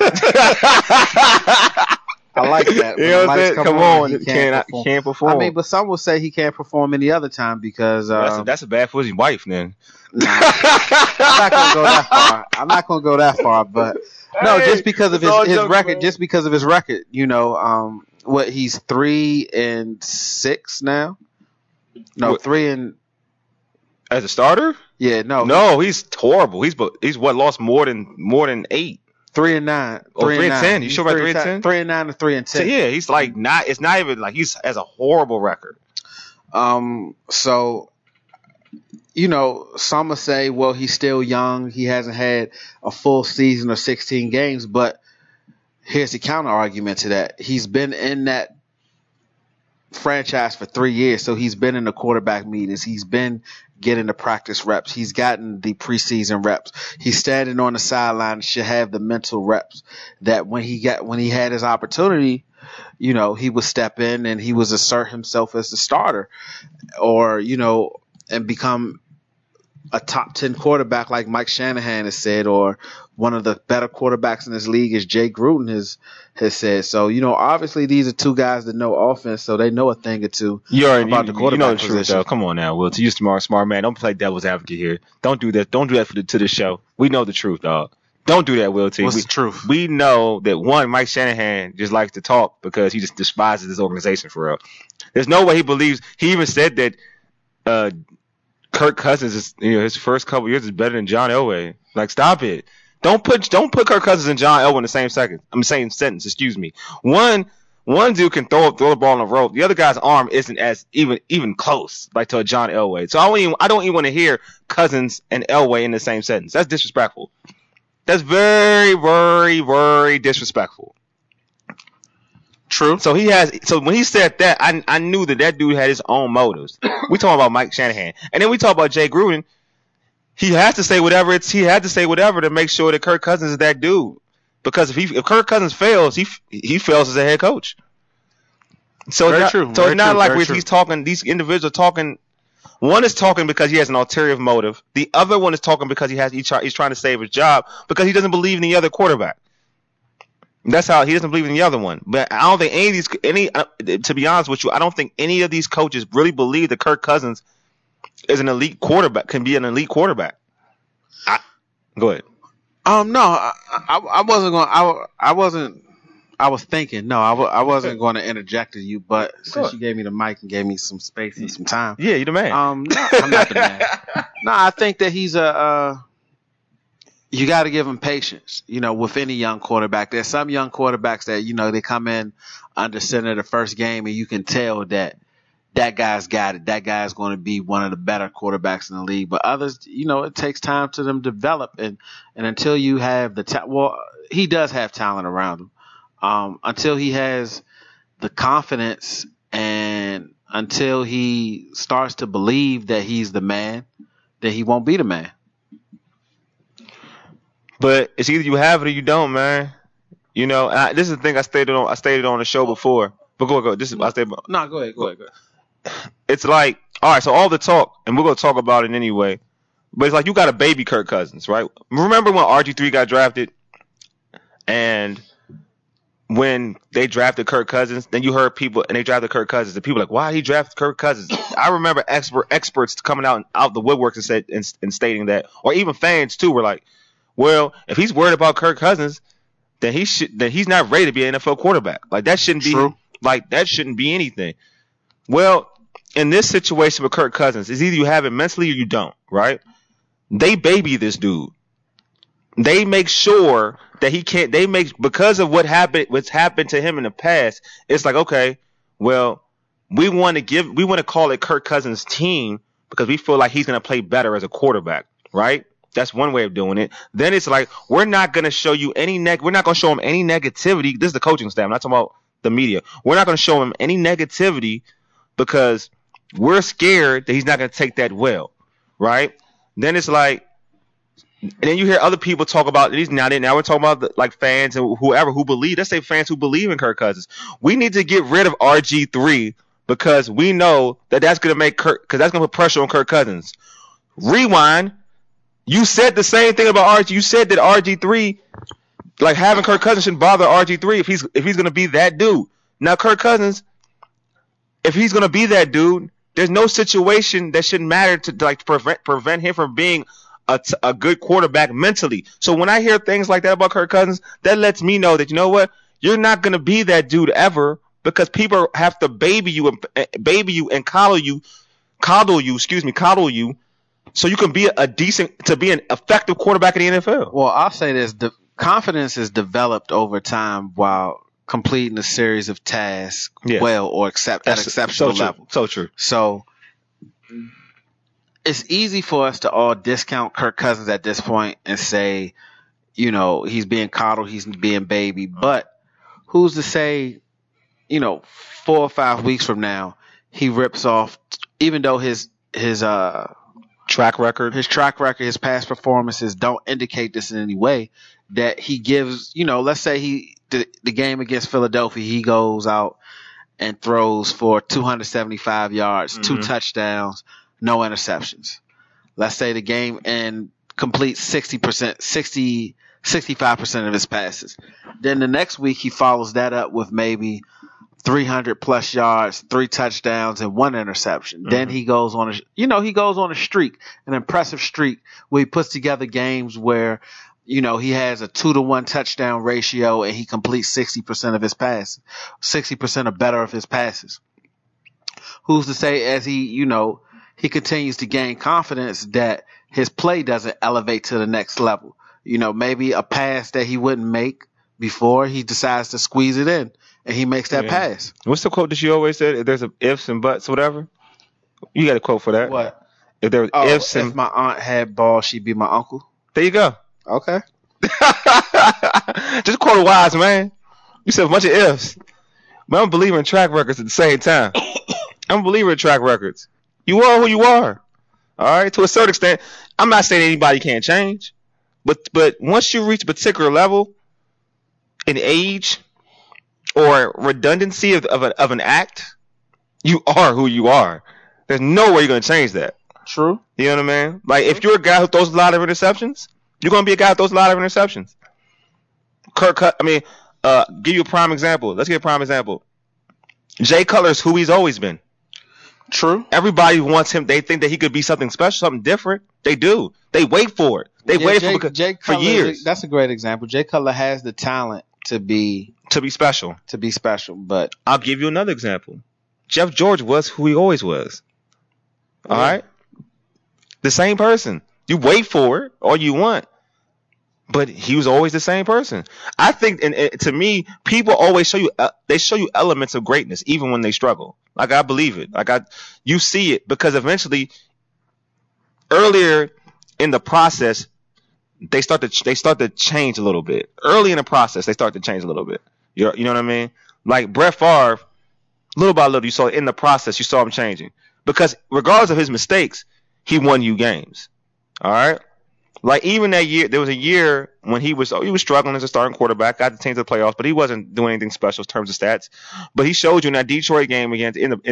I like that. You know what I'm saying? Come on, he can't perform. I mean, but some will say he can't perform any other time because that's a bad for his wife, then. Nah, I'm not gonna go that far. I'm not gonna go that far, but no, just because of his record, man. Just because of his record, he's 3-6 now. No, What? 3 and As a starter? no, He's horrible. He's lost more than 8. 3 and 9. Oh, 3 and 10. You He's sure about 3 and 10? 3 and 9 and 3 and 10. So yeah, he's like not. It's not even like he's has a horrible record. So, some will say, well, he's still young. He hasn't had a full season of 16 games. But here's the counter argument to that. He's been in that franchise for 3 years. So he's been in the quarterback meetings. He's been getting the practice reps. He's gotten the preseason reps. He's standing on the sideline, should have the mental reps that when he had his opportunity, he would step in and he would assert himself as the starter or, and become a top 10 quarterback like Mike Shanahan has said, or one of the better quarterbacks in this league as Jay Gruden has said. So, obviously these are two guys that know offense, so they know a thing or two about the quarterback the position. truth, though. Come on now, Will. To you, smart man. Don't play devil's advocate here. Don't do that. Don't do that to the show. We know the truth, dog. Don't do that, Will T. What's the truth? We know that Mike Shanahan just likes to talk because he just despises his organization for real. There's no way he believes. He even said that Kirk Cousins is his first couple years is better than John Elway. Like, stop it. Don't put Kirk Cousins and John Elway in the same same sentence. Excuse me. One dude can throw the ball on the rope. The other guy's arm isn't as even close like to a John Elway. So I don't even want to hear Cousins and Elway in the same sentence. That's disrespectful. That's very, very, very disrespectful. True. So when he said that, I knew that dude had his own motives. We talking about Mike Shanahan, and then we talk about Jay Gruden. He has to say whatever to make sure that Kirk Cousins is that dude. Because if Kirk Cousins fails, he fails as a head coach. So very true. So it's not like he's talking. These individuals are talking. One is talking because he has an ulterior motive. The other one is talking because he's trying to save his job because he doesn't believe in the other quarterback. That's how he doesn't believe in the other one. But I don't think to be honest with you, I don't think any of these coaches really believe that Kirk Cousins is an elite quarterback, can be an elite quarterback. Go ahead. No, I wasn't going. I was thinking. No, I wasn't going to interject you, but since you gave me the mic and gave me some space and some time, yeah, you're the man. No, I'm not the man. No, I think that he's you got to give him patience, with any young quarterback. There's some young quarterbacks that, they come in under center the first game and you can tell that guy's got it. That guy's going to be one of the better quarterbacks in the league. But others, it takes time to them develop. And until you have he does have talent around him. Until he has the confidence and until he starts to believe that he's the man, then he won't be the man. But it's either you have it or you don't, man. This is the thing I stated on the show before. But go. No, go ahead. It's like, all right, so all the talk, and we're going to talk about it anyway, but it's like you got a baby Kirk Cousins, right? Remember when RG3 got drafted? And when they drafted Kirk Cousins, then you heard people, and they drafted Kirk Cousins, and people were like, why he drafted Kirk Cousins? I remember experts coming out the woodworks and stating that, or even fans too were like, well, if he's worried about Kirk Cousins, then he's not ready to be an NFL quarterback. Like that shouldn't be anything. Well, in this situation with Kirk Cousins, it's either you have it mentally or you don't, right? They baby this dude. They make sure that he can't. Because of what's happened to him in the past. It's like, okay, well, we want to call it Kirk Cousins' team because we feel like he's going to play better as a quarterback, right? That's one way of doing it. Then it's like we're not going to show you we're not going to show him any negativity. This is the coaching staff. I'm not talking about the media. We're not going to show him any negativity because we're scared that he's not going to take that well, right? Then it's like, and then you hear other people talk about these now. We're talking about like fans and whoever who believe. Let's say fans who believe in Kirk Cousins. We need to get rid of RG3 because we know that's going to make because that's going to put pressure on Kirk Cousins. Rewind. You said the same thing about RG. You said that RG3, like having Kirk Cousins shouldn't bother RG3 if he's going to be that dude. Now Kirk Cousins, if he's going to be that dude, there's no situation that shouldn't matter to like prevent him from being a good quarterback mentally. So when I hear things like that about Kirk Cousins, that lets me know that, you know what, you're not going to be that dude ever because people have to baby you and coddle you coddle you, so you can be be an effective quarterback in the NFL. Well, I'll say this: the confidence is developed over time while completing a series of tasks well or at exceptional level. So true. So it's easy for us to all discount Kirk Cousins at this point and say, he's being coddled, he's being baby. But who's to say, 4 or 5 weeks from now, he rips off, even though his track record, his past performances don't indicate this in any way, that he gives, let's say the game against Philadelphia, he goes out and throws for 275 yards, 2 touchdowns, no interceptions. Let's say the game and completes 65% of his passes. Then the next week he follows that up with maybe 300 plus yards, 3 touchdowns, and 1 interception. Then he goes on a streak, an impressive streak where he puts together games where, he has a 2-to-1 touchdown ratio and he completes 60% of his passes, 60% or better of his passes. Who's to say as he continues to gain confidence that his play doesn't elevate to the next level? Maybe a pass that he wouldn't make before, he decides to squeeze it in and he makes that pass. What's the quote that you always said? If there's ifs and buts, whatever. You got a quote for that? What? If there was ifs and... If my aunt had balls, she'd be my uncle. There you go. Okay. Just quote a wise man. You said a bunch of ifs. But I'm a believer in track records at the same time. I'm a believer in track records. You are who you are. All right? To a certain extent, I'm not saying anybody can't change. But once you reach a particular level in age or redundancy of an act, you are who you are. There's no way you're going to change that. True. You know what I mean? Like, if you're a guy who throws a lot of interceptions, you're going to be a guy who throws a lot of interceptions. Give you a prime example. Let's get a prime example. Jay Cutler's who he's always been. True. Everybody wants him. They think that he could be something special, something different. They do. They wait for it. They waited for years. That's a great example. Jay Cutler has the talent to be special. But I'll give you another example. Jeff George was who he always was. All right? The same person. You wait for it all you want, but he was always the same person. I think, and to me, people always show you elements of greatness, even when they struggle. Like, I believe it. You see it, because eventually, earlier in the process, they start to change a little bit. Early in the process, they start to change a little bit. You know what I mean? Like Brett Favre, little by little, you saw in the process, you saw him changing. Because regardless of his mistakes, he won you games. All right? Like, even that year, there was a year when he was struggling as a starting quarterback, got the team to the playoffs, but he wasn't doing anything special in terms of stats. But he showed you in that Detroit game in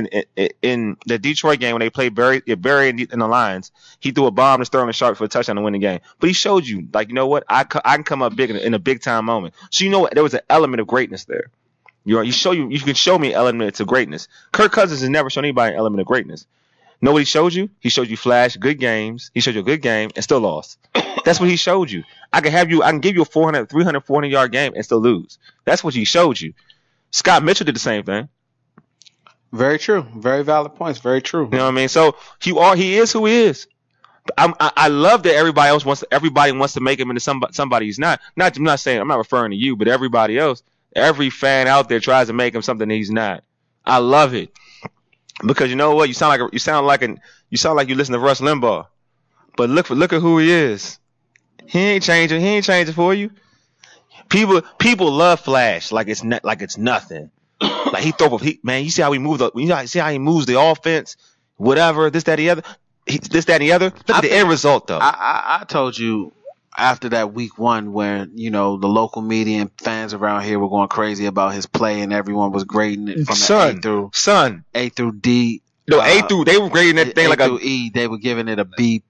the Detroit game when they played Barry in the Lions, he threw a bomb to Sterling Sharp for a touchdown to win the game. But he showed you, like, you know what, I can come up big in a big time moment. So you know what, there was an element of greatness there. You can show me elements of greatness. Kirk Cousins has never shown anybody an element of greatness. Know what he showed you? He showed you flash good games. He showed you a good game and still lost. That's what he showed you. I can give you a 300, 400 yard game and still lose. That's what he showed you. Scott Mitchell did the same thing. Very true. Very valid points. Very true. You know what I mean? So he is who he is. I love that everybody wants to make him into somebody he's not. I'm not saying, I'm not referring to you, but everybody else. Every fan out there tries to make him something he's not. I love it. Because you know what? You sound like you listen to Rush Limbaugh. But look at who he is. He ain't changing. He ain't changing for you. People love Flash like it's nothing. Like you see how he moves see how he moves the offense, whatever, this, that, the other. Look at the end result though. I told you after that week 1 where, the local media and fans around here were going crazy about his play and everyone was grading it from A through D. No, they were grading that thing like A through E. They were giving it a B+.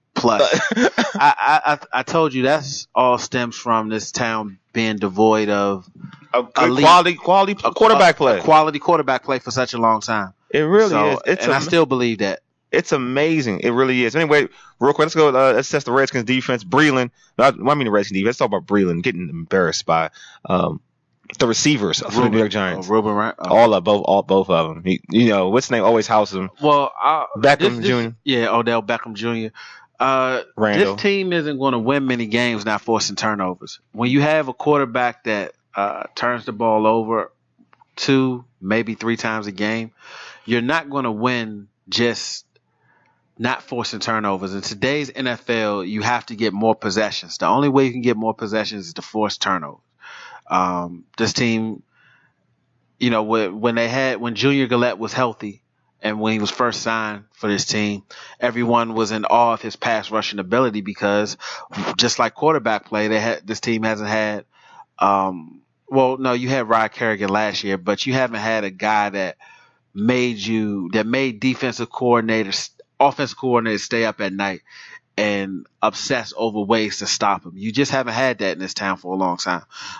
I told you that's all stems from this town being devoid of quality quarterback play. Quality quarterback play for such a long time. It really is. I still believe that. It's amazing. It really is. Anyway, real quick, let's go. Let's test the Redskins defense. Breeland. I mean the Redskins defense. Let's talk about Breeland getting embarrassed by The receivers for the New York Giants. Ruben Ryan. Both of them. What's his name? Always houses him. Well, Beckham Jr. Yeah, Odell Beckham Jr. Randall. This team isn't going to win many games not forcing turnovers. When you have a quarterback that turns the ball over 2, maybe 3 times a game, you're not going to win just not forcing turnovers. In today's NFL, you have to get more possessions. The only way you can get more possessions is to force turnovers. This team, when Junior Gillette was healthy and when he was first signed for this team, everyone was in awe of his pass rushing ability because just like quarterback play, this team hasn't had, you had Ryan Kerrigan last year, but you haven't had a guy that made offensive coordinators stay up at night and obsess over ways to stop him. You just haven't had that in this town for a long time.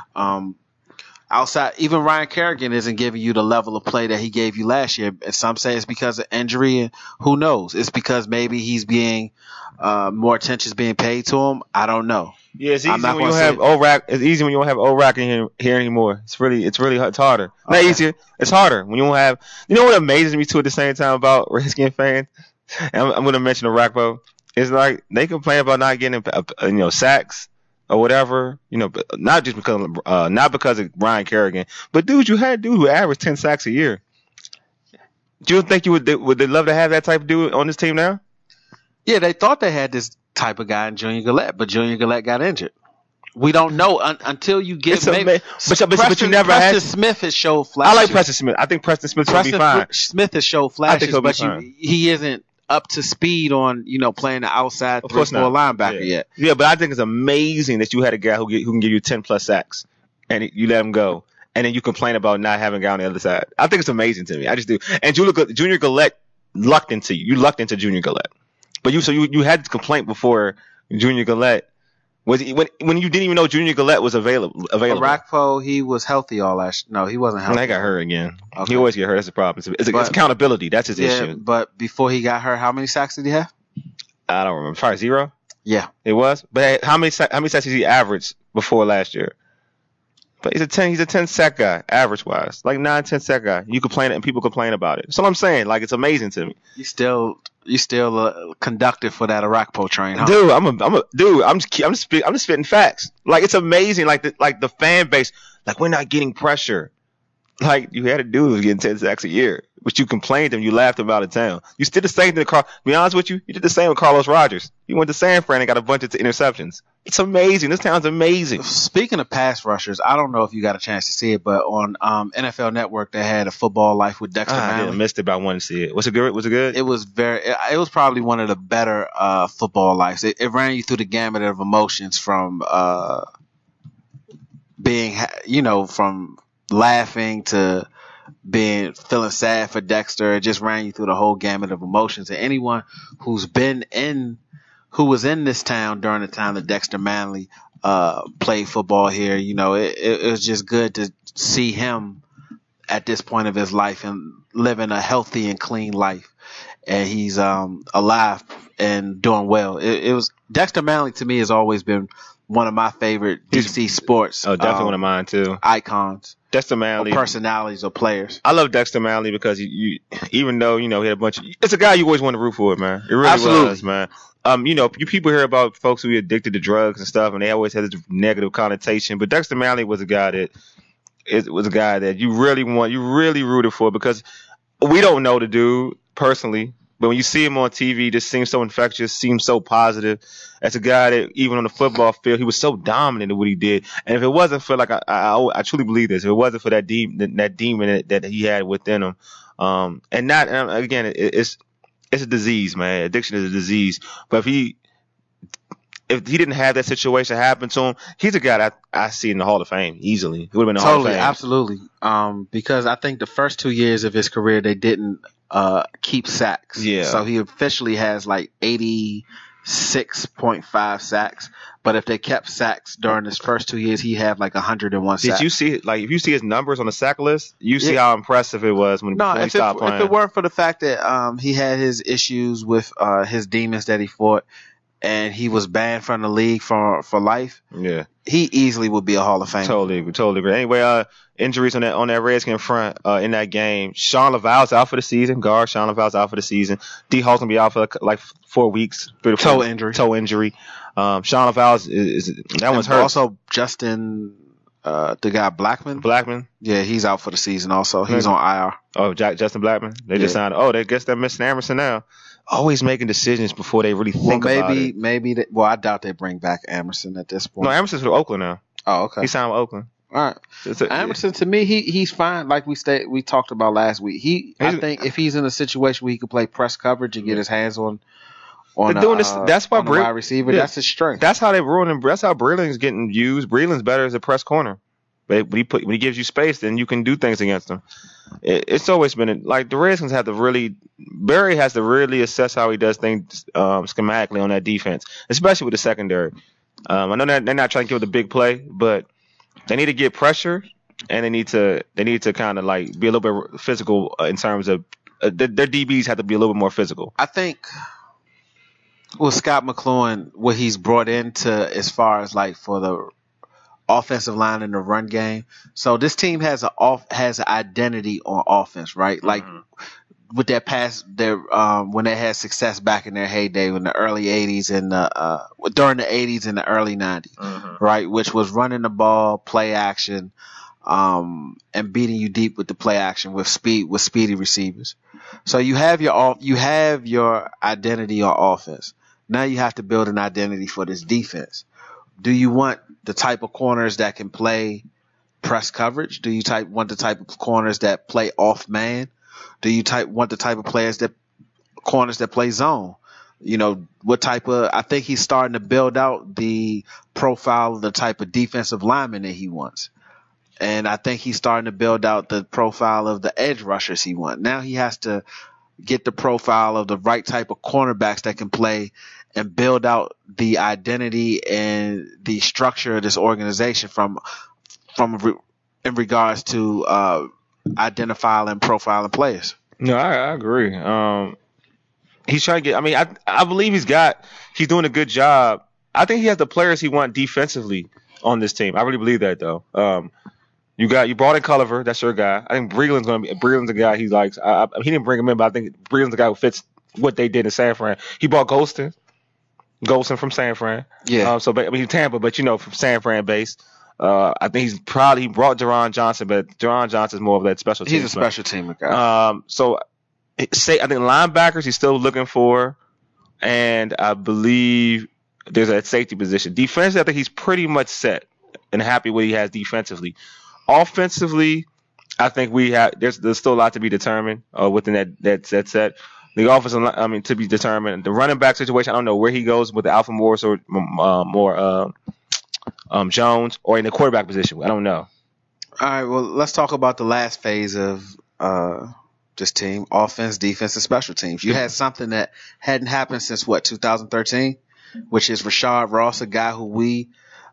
Outside, even Ryan Kerrigan isn't giving you the level of play that he gave you last year. And some say it's because of injury, and who knows? It's because maybe he's being more attention's being paid to him. I don't know. Yeah, it's easy when you don't have ORAC. It's easy when you don't have ORAC in here anymore. It's harder. Not easier. It's harder when you don't have. You know what amazes me too at the same time about Redskin fans? And I'm going to mention Orakpo. It's like they complain about not getting sacks or whatever. Not just because of Ryan Kerrigan, but you had a dude who averaged 10 sacks a year. Do you think would they love to have that type of dude on this team now? Yeah, they thought they had this type of guy in Junior Gillette, but Junior Gillette got injured. We don't know until you get but you never had. Preston Smith has showed flashes. I like Preston Smith. I think Preston Smith will be fine. Smith has showed flashes, but he isn't up to speed on playing the outside 3-4 linebacker yet. Yeah, but I think it's amazing that you had a guy who can give you 10+ sacks and you let him go, and then you complain about not having a guy on the other side. I think it's amazing to me. I just do. And Junior Gillette lucked into you. You lucked into Junior Gillette, but you had this complaint before Junior Gillette. When you didn't even know Junior Gillette was available. Orakpo, he was healthy all last. No, he wasn't healthy. He got hurt again. Okay. He always get hurt. That's the problem. It's accountability. That's his issue. But before he got hurt, how many sacks did he have? I don't remember. Probably 0. Yeah, it was. But how many sacks did he average before last year? But he's a 10 sack guy, average wise, like 9-10 sack guy. You complain and people complain about it. So I'm saying, like, it's amazing to me. You still conducted for that Orakpo train, huh? Dude, I'm just spitting facts. Like, it's amazing. Like the fan base, like, we're not getting pressure. Like, you had a dude who was getting 10 sacks a year, but you complained and you laughed him out of town. You did the same thing to be honest with you, you did the same with Carlos Rogers. You went to San Fran and got a bunch of interceptions. It's amazing. This town's amazing. Speaking of pass rushers, I don't know if you got a chance to see it, but on NFL Network they had a Football Life with Dexter Manley. I missed it, but I wanted to see it. Was it good? It was it was probably one of the better football lives. It ran you through the gamut of emotions from being, from laughing to feeling sad for Dexter. It just ran you through the whole gamut of emotions. And anyone who was in this town during the time that Dexter Manley played football here, it was just good to see him at this point of his life and living a healthy and clean life. And he's alive and doing well. It was Dexter Manley to me has always been one of my favorite DC sports. Oh, definitely one of mine too. Icons. Dexter Manley. Or personalities or players. I love Dexter Manley because you even though, he had a bunch of, it's a guy you always want to root for, man. It really was, man. You people hear about folks who are addicted to drugs and stuff, and they always have this negative connotation. But Dexter Manley was a guy that you really rooted for, because we don't know the dude personally, but when you see him on TV, he just seems so infectious, seems so positive. As a guy that even on the football field, he was so dominant in what he did. And if it wasn't for, like, I truly believe this, if it wasn't for that demon that he had within him, again, it's a disease, man. Addiction is a disease. But if he didn't have that situation happen to him, he's a guy that I see in the Hall of Fame easily. He would have been in the Hall of Fame. Absolutely. Because I think the first 2 years of his career, they didn't keep sacks. Yeah. So he officially has like 86.5 sacks. But if they kept sacks during his first 2 years, he had like 101 sacks. Did you see, like, if you see his numbers on the sack list, you see how impressive it was when he stopped playing. If it weren't for the fact that he had his issues with his demons that he fought, and he was banned from the league for life, Yeah, he easily would be a Hall of Famer. totally agree. Anyway, injuries on that Redskin front in that game. Sean Laval's out for the season. Guard Sean Laval's out for the season. D Hall's gonna be out for like 4 weeks. 3 to 4 Toe weeks. injury. Toe injury. Sean Laval's is that one's hurt. Also, Justin, the guy Blackman. Yeah, he's out for the season. Also, he's on IR. Oh, Justin Blackman. They just signed. Oh, they guess they're missing Emerson now. Always making decisions before they really think about it. Maybe. I doubt they bring back Emerson at this point. No, Emerson's with Oakland now. Oh, okay. He signed with Oakland. All right. Emerson, to me, he's fine. Like we talked about last week. I think if he's in a situation where he could play press coverage and get his hands on that's why on the wide receiver, that's his strength. That's how they ruin him. That's how Breland's getting used. Breland's better as a press corner. But when he gives you space, then you can do things against him. It's always been like the Redskins have to really. Barry has to really assess how he does things schematically on that defense, especially with the secondary. I know that they're not trying to give the big play, but they need to get pressure, and they need to kind of like be a little bit physical in terms of their DBs have to be a little bit more physical. I think with Scott McCloughan, what he's brought into as far as like for the offensive line in the run game. So this team has an identity on offense, right? Like with their past, when they had success back in their heyday in the early '80s and during the '80s and the early '90s, right? Which was running the ball, play action, and beating you deep with the play action with speedy receivers. So you have your identity on offense. Now you have to build an identity for this defense. Do you want the type of corners that can play press coverage? Do you want the type of corners that play off man? Do you want the type of corners that play zone? You know, what type of, I think he's starting to build out the profile of the type of defensive lineman that he wants. And I think he's starting to build out the profile of the edge rushers he wants. Now he has to get the profile of the right type of cornerbacks that can play and build out the identity and the structure of this organization in regards to identifying and profiling players. No, I agree. He's trying to get. I mean, I believe he's doing a good job. I think he has the players he wants defensively on this team. I really believe that though. You brought in Culliver, that's your guy. I think Breland's a guy he likes. He didn't bring him in, but I think Breland's the guy who fits what they did in San Fran. He brought Golston from San Fran. Yeah. He's Tampa, but from San Fran base. I think he brought Deron Johnson, but Deron Johnson's more of that special team. He's a special team guy. I think linebackers he's still looking for, and I believe there's a safety position. Defensively, I think he's pretty much set and happy what he has defensively. Offensively, I think there's still a lot to be determined within that set. The offensive, to be determined. The running back situation, I don't know where he goes with the Alfred Morris or Jones, or in the quarterback position. I don't know. All right, well, let's talk about the last phase of this team: offense, defense, and special teams. You had something that hadn't happened since 2013, which is Rashard Ross, a guy who we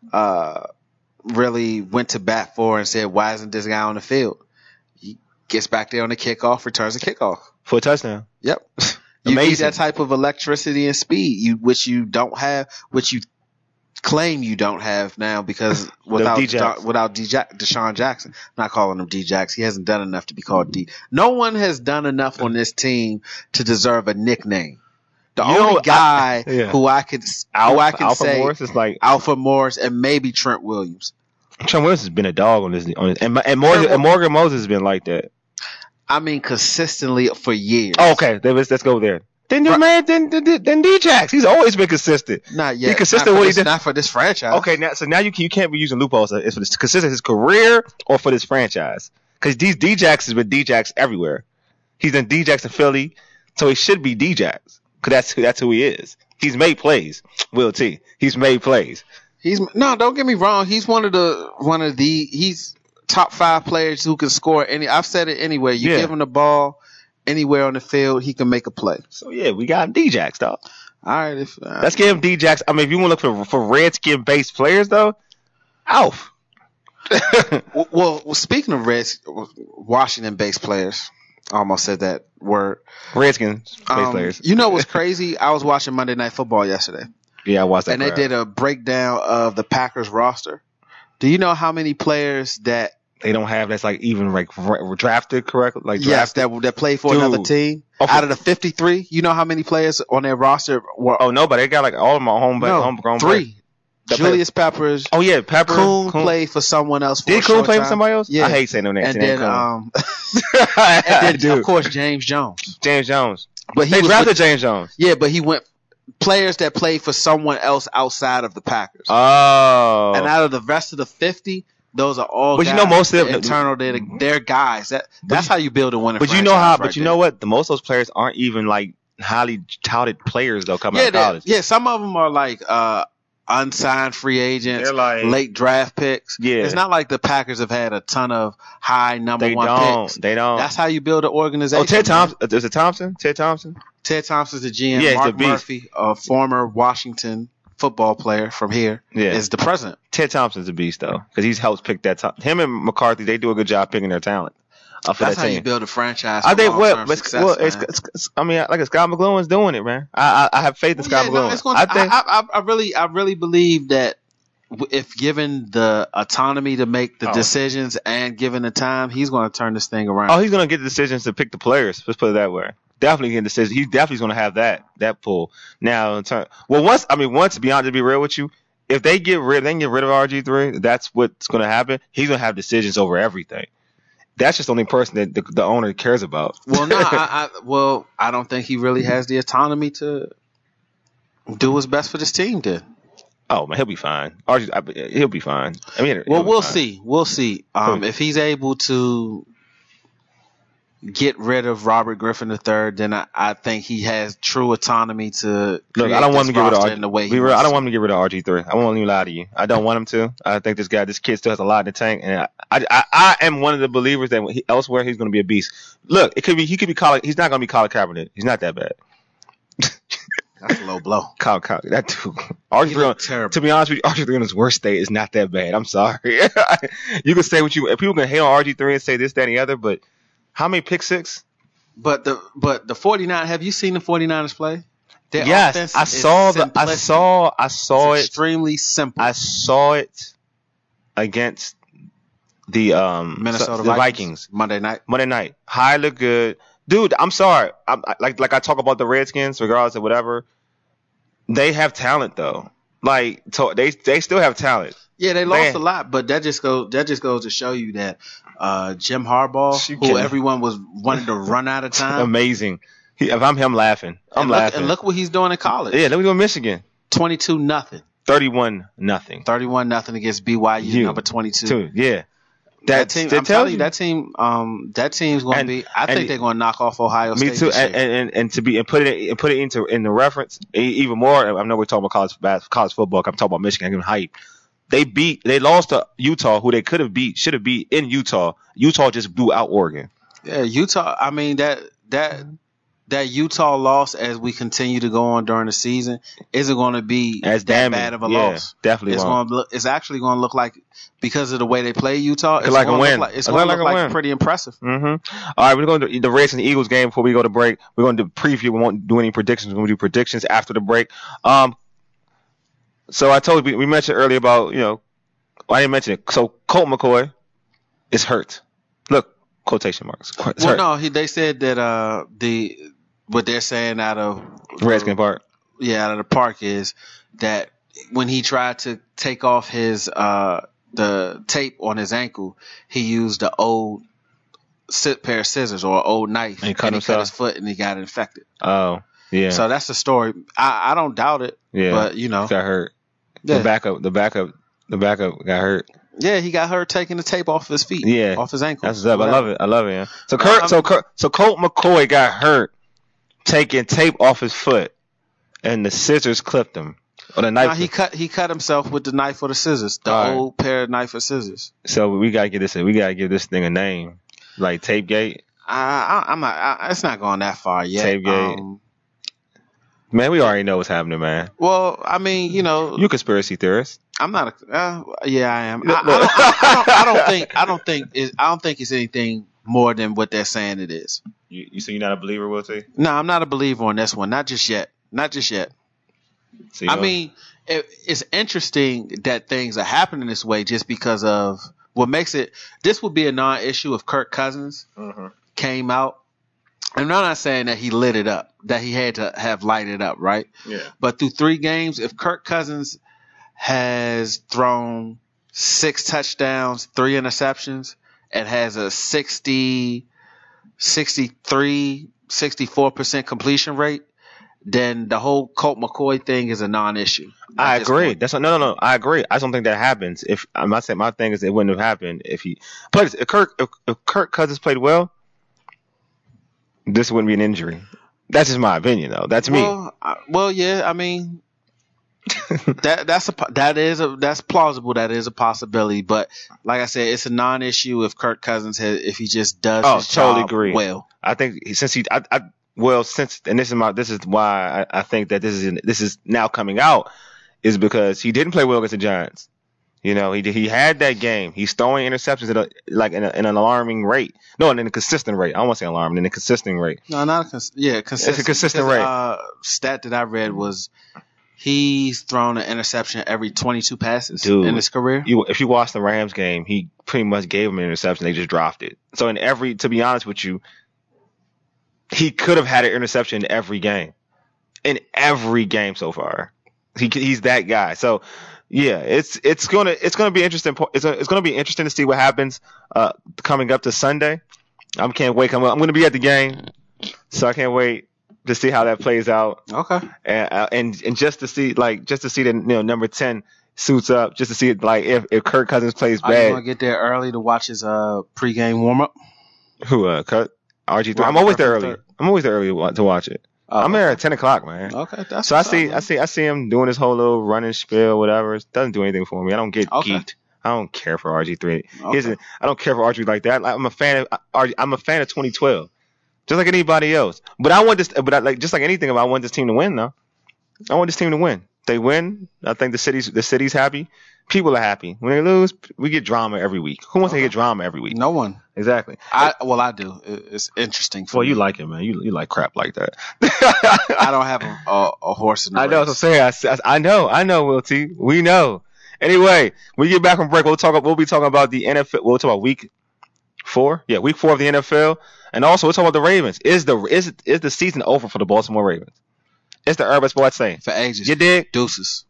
really went to bat for and said, "Why isn't this guy on the field?" He gets back there on the kickoff, returns the kickoff for a touchdown. Yep. You need that type of electricity and speed, which you don't have, which you claim you don't have now because without Deshaun Jackson. I'm not calling him D-Jax. He hasn't done enough to be called D. No one has done enough on this team to deserve a nickname. The only guy who I can say Morris is like Alfred Morris and maybe Trent Williams. Trent Williams has been a dog on this, and Morgan Moses has been like that. I mean, consistently for years. Oh, okay, let's go there. Then D-Jax, he's always been consistent. Not yet. He's consistent with not for this franchise. Okay, now you can't be using loopholes. It's for this consistent his career or for this franchise. Because D-Jax has been D-Jax everywhere. He's in D-Jax in Philly, so he should be D-Jax. Because that's who he is. He's made plays. Will T. He's made plays. Don't get me wrong. He's he's top 5 players who can score I've said it anyway. You give him the ball anywhere on the field, he can make a play. So we got him D-Jax, dog. All right, let's give him D-Jax. I mean, if you want to look for Redskin based players though, Alf. well, speaking of Washington based players, I almost said that word. Redskins based players. You know what's crazy? I was watching Monday Night Football yesterday. Yeah, I watched that. And they did a breakdown of the Packers roster. Do you know how many players that they don't have that's like even like drafted correctly? Like yes, drafted? that play for another team? Out of the 53, you know how many players on their roster were? Oh no, but they got like all of my homegrown 3. Julius Peppers. Oh yeah, Pepper. Coon played for someone else. Did Coon play for somebody else? Yeah. I hate saying no names. And then, of course, James Jones. James Jones. But they drafted James Jones. Yeah, but he went players that played for someone else outside of the Packers. Oh. And out of the rest of the 50, those are all. But guys, you know, most of them internal. They're guys. That's how you build a winning. But you know how? But you know what? The most of those players aren't even like highly touted players though. Coming out of college. Yeah, some of them are like unsigned free agents, like, late draft picks. Yeah, it's not like the Packers have had a ton of high number one picks. They don't. That's how you build an organization. Oh, Ted Thompson. Is it Thompson? Ted Thompson. Ted Thompson's the GM. Yeah, Mark Murphy, a former Washington football player from here, is the president. Ted Thompson's a beast though, because he's helped pick that. Him and McCarthy, they do a good job picking their talent. That's how you build a franchise. I think I mean, like Scott McLuhan's doing it, man. I have faith in Scott McLuhan. I really believe that if given the autonomy to make the decisions and given the time, he's going to turn this thing around. Oh, he's going to get the decisions to pick the players. Let's put it that way. Definitely getting decisions. He definitely going to have that pull. Now, to be honest, to be real with you, if they get rid of RG3, that's what's going to happen. He's going to have decisions over everything. That's just the only person that the owner cares about. Well, no, I don't think he really has the autonomy to do what's best for this team. Then, oh man, he'll be fine. He'll be fine. I mean, we'll see. We'll see. If he's able to get rid of Robert Griffin III, then I think he has true autonomy to. Look, I don't want him to get rid of RG3. I don't want him to get rid of RG3. I won't even lie to you. I don't want him to. I think this kid still has a lot in the tank, and I am one of the believers that elsewhere he's going to be a beast. Look, he could be Colin. He's not going to be Colin Kaepernick. He's not that bad. That's a low blow. That dude. RG3, to be honest with you, RG3 in his worst state is not that bad. I'm sorry. You can say what you. People can hate on RG3 and say this, that, and the other, but. How many pick six? But the 49. Have you seen the 49ers play? Their yes, I saw it. Extremely simple. I saw it against the Minnesota Vikings Monday night. High look good, dude. I'm sorry. Like I talk about the Redskins, regardless of whatever. They have talent though. Like they still have talent. Yeah, they lost a lot, but that just goes to show you that Jim Harbaugh, who everyone was wanting to run out of time. Amazing. If I'm him laughing, I'm laughing. And look what he's doing in college. Yeah, look what he's doing in Michigan. 22-0. 31-0. 31-0 against BYU, number 22. Yeah. That team, I'm telling you, that team's going to be. I think they're going to knock off Ohio State. Me too. And put it into the reference even more. I know we're talking about college football. I'm talking about Michigan. I'm giving hype. They lost to Utah, who they should have beat in Utah. Utah just blew out Oregon. Yeah, Utah. I mean that Utah loss, as we continue to go on during the season, isn't going to be as bad of a loss. Definitely, it's actually going to look like, because of the way they play Utah, it's like a win. It's going to look like pretty impressive. Mm-hmm. All right, we're going to the Reds and the Eagles game before we go to break. We're going to preview. We won't do any predictions. We're going to do predictions after the break. So I told you, we mentioned earlier about, I didn't mention it. So Colt McCoy is hurt. Look, quotation marks. Well, no, they said that what they're saying out of Redskin Park. Yeah, out of the park is that when he tried to take off his the tape on his ankle, he used an old pair of scissors or an old knife, and he cut his foot and he got infected. Oh, yeah. So that's the story. I don't doubt it. Yeah, but got hurt. Yeah. The backup got hurt. Yeah, he got hurt taking the tape off his feet. Yeah, off his ankle. That's what's up. I love it. Yeah. So Colt McCoy got hurt taking tape off his foot, and the scissors clipped him. Or the knife. He cut himself with the knife or the scissors. The old pair of knife or scissors. So we gotta give this thing a name, like Tapegate. I'm not. It's not going that far yet. Tapegate. Man, we already know what's happening, man. Well, I mean, you conspiracy theorist. I'm not. Yeah, I am. I don't think it's anything more than what they're saying it is. You say you're not a believer, Will T? No, I'm not a believer on this one. Not just yet. So, I mean, it's interesting that things are happening this way just because of what makes it. This would be a non-issue if Kirk Cousins came out. I'm not saying that he lit it up, that he had to have lighted up, right? Yeah. But through 3 games, if Kirk Cousins has thrown 6 touchdowns, 3 interceptions, and has a 63, 64% completion rate, then the whole Colt McCoy thing is a non-issue. I agree. That's no. I agree. I don't think that happens. If I'm not saying my thing is it wouldn't have happened if he played. If Kirk Cousins played well, this wouldn't be an injury. That's just my opinion, though. That's me. Well, yeah. I mean, that's plausible. That is a possibility. But like I said, it's a non-issue if Kirk Cousins if he just does his totally job agree. well. I think this is why I think that this is now coming out is because he didn't play well against the Giants. You know, he had that game. He's throwing interceptions at in an alarming rate. No, in a consistent rate. I don't want to say alarming, in a consistent rate. No, not consistent. It's a consistent rate. Stat that I read was he's thrown an interception every 22 passes in his career. If you watch the Rams game, he pretty much gave him an interception. They just dropped it. So to be honest with you, he could have had an interception in every game so far. He's that guy. So. Yeah, it's gonna be interesting. It's gonna be interesting to see what happens coming up to Sunday. I can't wait. I'm gonna be at the game, so I can't wait to see how that plays out. Okay. And just to see the number 10 suits up, just to see if Kirk Cousins plays bad. Are you gonna get there early to watch his pregame warm up? Who RG3? I'm always there early. I'm always there early to watch it. I'm there at 10 o'clock, man. Okay, so I see him doing his whole little running spiel, whatever. It doesn't do anything for me. I don't get geeked. I don't care for RG3. Okay. I don't care for RG like that. I'm a fan of 2012, just like anybody else. But I want this. But just like anything, I want this team to win, though. I want this team to win. They win. I think the city's happy. People are happy. When they lose, we get drama every week. Who wants to get drama every week? No one. Exactly. I do. It's interesting for me. You like it, man. You like crap like that. I don't have a horse in the race. I know what I'm saying. I know, Will T. We know. Anyway, when we get back from break, we'll be talking about the NFL. We'll talk about week 4. Yeah, week 4 of the NFL. And also we'll talk about the Ravens. Is the season over for the Baltimore Ravens? It's the Urban Sports saying. For ages. You dig? Deuces.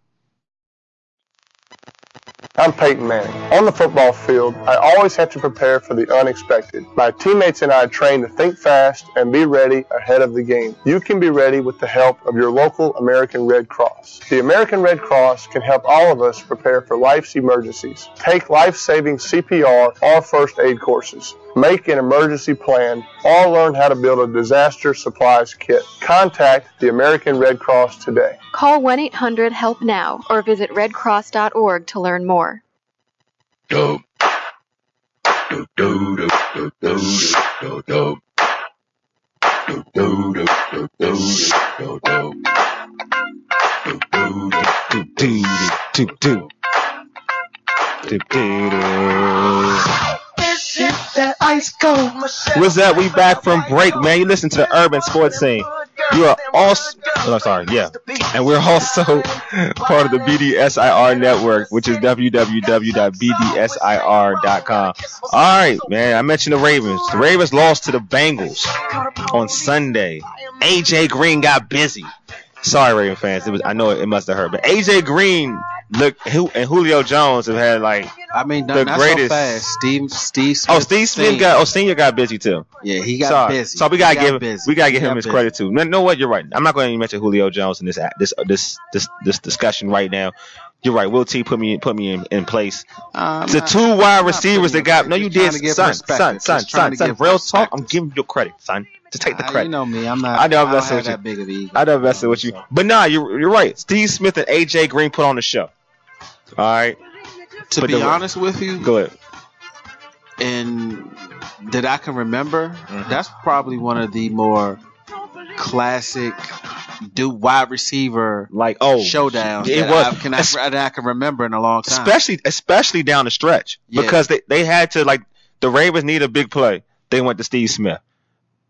I'm Peyton Manning. On the football field, I always have to prepare for the unexpected. My teammates and I train to think fast and be ready ahead of the game. You can be ready with the help of your local American Red Cross. The American Red Cross can help all of us prepare for life's emergencies. Take life-saving CPR or first aid courses. Make an emergency plan, or learn how to build a disaster supplies kit. Contact the American Red Cross today. Call 1-800-HELP-NOW or visit redcross.org to learn more. What's up? We back from break, man. You listen to the Urban Sports Scene. You are also, and we're also part of the BDSIR network, which is www.bdsir.com. All right, man. I mentioned the Ravens. The Ravens lost to the Bengals on Sunday. AJ Green got busy. Sorry, Raven fans. I know it must have hurt, but AJ Green and Julio Jones have had the greatest. So fast. Steve Smith. Oh, Steve Smith Senior got busy too. Yeah, he got busy. So we gotta give him his credit too. You know what? You're right. I'm not going to even mention Julio Jones in this discussion right now. You're right. Will T put me in place. The 2 wide receivers that got you did, son. Real talk. I'm giving you credit, son. To take the credit. You know me. I'm not. I don't have that big of ego. I don't mess with you. But nah, you're right. Steve Smith and AJ Green put on the show. All right. To be honest with you, go ahead. And that I can remember, that's probably one of the more classic wide receiver showdowns that I can remember in a long time. Especially down the stretch, because they had to the Ravens need a big play. They went to Steve Smith.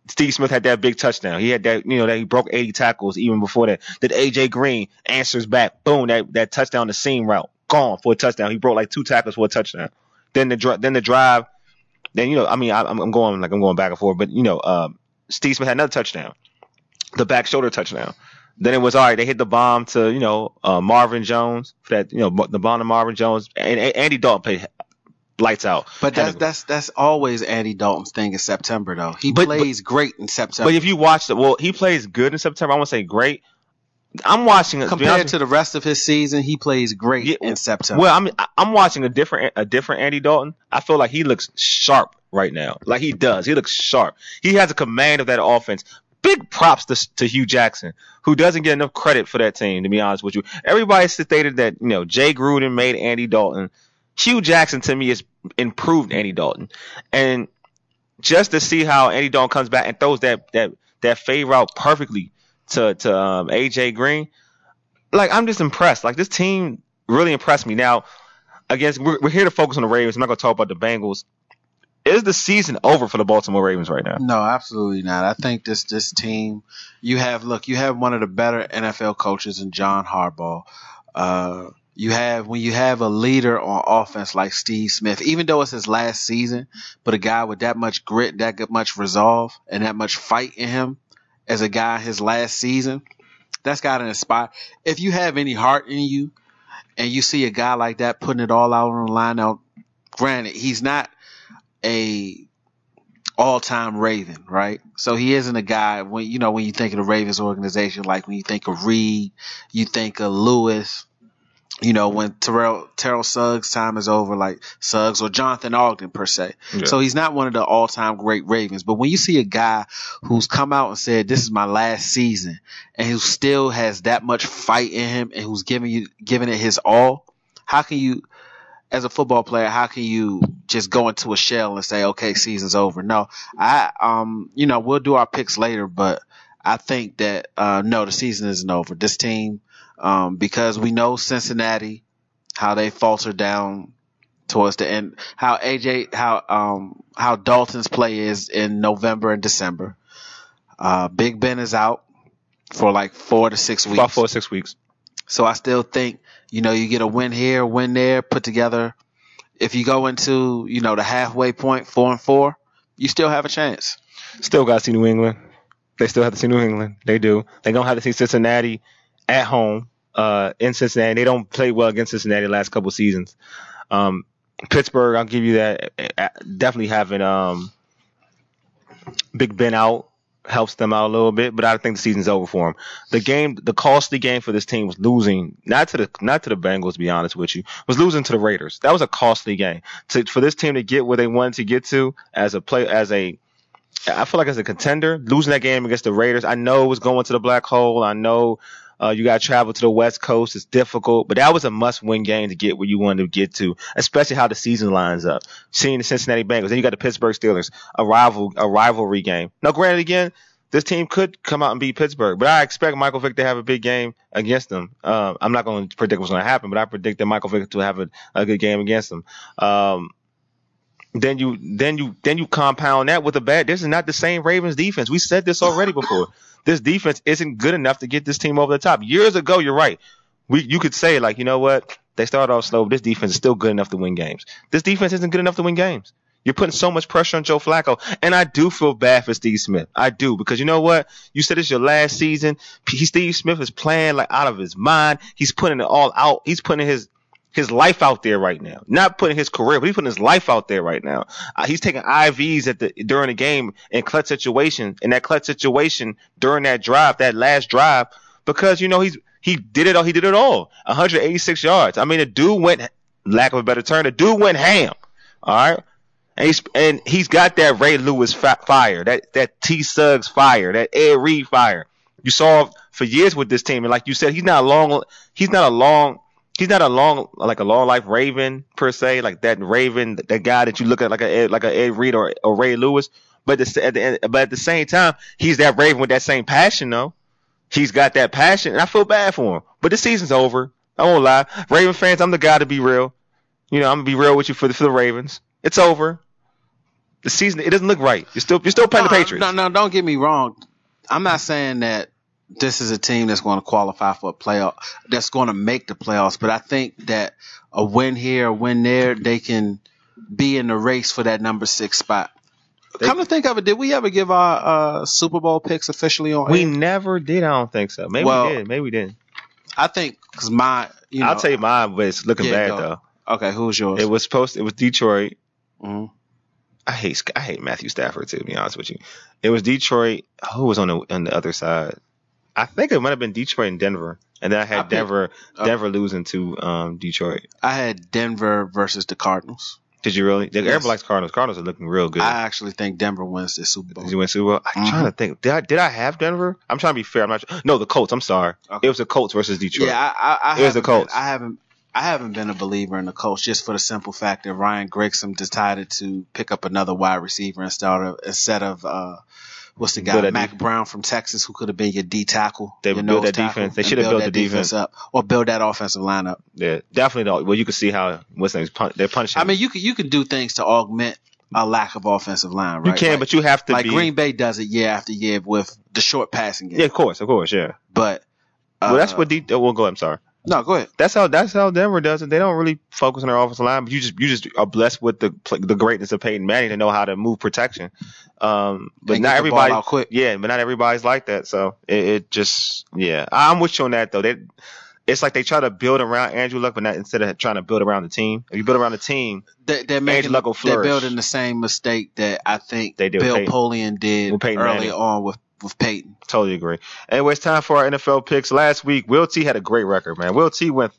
Steve Smith had that big touchdown. He had that, that he broke 80 tackles even before that. That AJ Green answers back. Boom, that touchdown, the seam route, gone for a touchdown. He broke like 2 tackles for a touchdown. Then the drive. Then I'm going back and forth, but Steve Smith had another touchdown, the back shoulder touchdown. Then it was all right. They hit the bomb to Marvin Jones for that the bomb to Marvin Jones, and Andy Dalton played lights out. But that's always Andy Dalton's thing in September, though. He plays great in September. But if you watch he plays good in September. I won't say great. I'm watching compared to the rest of his season. He plays great in September. Well, I'm watching a different Andy Dalton. I feel like he looks sharp right now. Like he does. He looks sharp. He has a command of that offense. Big props to Hugh Jackson, who doesn't get enough credit for that team, to be honest with you. Everybody stated that, Jay Gruden made Andy Dalton. Hugh Jackson, to me, has improved Andy Dalton. And just to see how Andy Dalton comes back and throws that fade route perfectly to AJ Green, like, I'm just impressed. Like, this team really impressed me. Now, again, we're here to focus on the Ravens. I'm not going to talk about the Bengals. Is the season over for the Baltimore Ravens right now? No, absolutely not. I think this team, you have one of the better NFL coaches in John Harbaugh. When you have a leader on offense like Steve Smith, even though it's his last season, but a guy with that much grit, that much resolve, and that much fight in him as a guy his last season, that's got to inspire. If you have any heart in you and you see a guy like that putting it all out on the line, now, granted, he's not a all-time Raven, right? So he isn't a guy when you think of the Ravens organization, like when you think of Reed, you think of Lewis, when Terrell Suggs' time is over, like Suggs or Jonathan Ogden per se. Yeah. So he's not one of the all-time great Ravens. But when you see a guy who's come out and said, this is my last season, and who still has that much fight in him and who's giving it his all, how can you, as a football player, how can you just go into a shell and say, okay, season's over? No, we'll do our picks later, but I think that, no, the season isn't over. This team, because we know Cincinnati, how they falter down towards the end, how Dalton's play is in November and December. Big Ben is out for like 4 to 6 weeks. About 4 to 6 weeks. So I still think, you get a win here, win there, put together. If you go into, the halfway point, 4-4, you still have a chance. Still got to see New England. They still have to see New England. They do. They're going to have to see Cincinnati at home in Cincinnati. They don't play well against Cincinnati the last couple of seasons. Pittsburgh, I'll give you that. Definitely having Big Ben out helps them out a little bit, but I think the season's over for them. The costly game for this team was losing, not to the Bengals, to be honest with you, was losing to the Raiders. That was a costly game for this team to get where they wanted to get to I feel like as a contender, losing that game against the Raiders. I know it was going to the black hole. I know you got to travel to the West Coast. It's difficult, but that was a must-win game to get where you wanted to get to, especially how the season lines up. Seeing the Cincinnati Bengals, then you got the Pittsburgh Steelers, a rivalry game. Now, granted, again, this team could come out and beat Pittsburgh, but I expect Michael Vick to have a big game against them. I'm not going to predict what's going to happen, but I predict that Michael Vick to have a good game against them. Then you compound that with this is not the same Ravens defense. We said this already before. This defense isn't good enough to get this team over the top. Years ago, you're right. You could say, like, you know what? They started off slow, but this defense is still good enough to win games. This defense isn't good enough to win games. You're putting so much pressure on Joe Flacco. And I do feel bad for Steve Smith. I do, because you know what? You said it's your last season. Steve Smith is playing like out of his mind. He's putting it all out. He's putting his life out there right now. Not putting his career, but he's putting his life out there right now. He's taking IVs during the game in clutch situation, during that last drive, because he did it all. He did it all. 186 yards. I mean, the dude went, lack of a better term, the dude went ham. All right. And he's got that Ray Lewis fire, that T Suggs fire, that Ed Reed fire. You saw for years with this team, and like you said, he's not a long life Raven per se, like that Raven, that guy that you look at like a Ed Reed or Ray Lewis. But at the same time, he's that Raven with that same passion though. He's got that passion, and I feel bad for him. But the season's over. I won't lie, Raven fans, I'm the guy to be real. I'm gonna be real with you for the Ravens. It's over. The season, it doesn't look right. You're still playing the Patriots. No, don't get me wrong. I'm not saying that this is a team that's going to qualify for a playoff, that's going to make the playoffs, but I think that a win here, a win there, they can be in the race for that number 6 spot. Come to think of it, did we ever give our Super Bowl picks officially on We air? never did. I don't think so. Maybe we did. Maybe we didn't. I think because I'll tell you mine, but it's looking bad though. Okay, who's yours? It was Detroit. Mhm. I hate Matthew Stafford too, to be honest with you. It was Detroit. Who was on the other side? I think it might have been Detroit and Denver. And then I had Denver losing to Detroit. I had Denver versus the Cardinals. Did you really? Everybody likes Cardinals. Cardinals are looking real good. I actually think Denver wins this Super Bowl. Did you win Super Bowl? I'm trying to think. Did I have Denver? I'm trying to be fair. I'm not. No, the Colts. I'm sorry. Okay. It was the Colts versus Detroit. Yeah, it was the Colts. I haven't been a believer in the Colts just for the simple fact that Ryan Grigson decided to pick up another wide receiver instead of what's the guy, Mac Brown from Texas, who could have been your D tackle. They would build that defense. They should have built the defense up or build that offensive line up. Yeah, definitely. Well, you can see how they're punishing. I mean, you can do things to augment a lack of offensive line, right? You can, but you have to like Green Bay does it year after year with the short passing game. Yeah, of course, yeah. But well, that's what we'll go. I'm sorry. No, go ahead. That's how Denver does it. They don't really focus on their offensive line, but you just are blessed with the greatness of Peyton Manning to know how to move protection. But not everybody. Yeah, but not everybody's like that. So it just I'm with you on that though. It's like they try to build around Andrew Luck, but not instead of trying to build around the team. If you build around the team, Andrew Luck will flourish. They're building the same mistake that I think they did Bill Polian did early on with Peyton. Totally agree. Anyway, it's time for our NFL picks. Last week, Will T had a great record, man. Will T went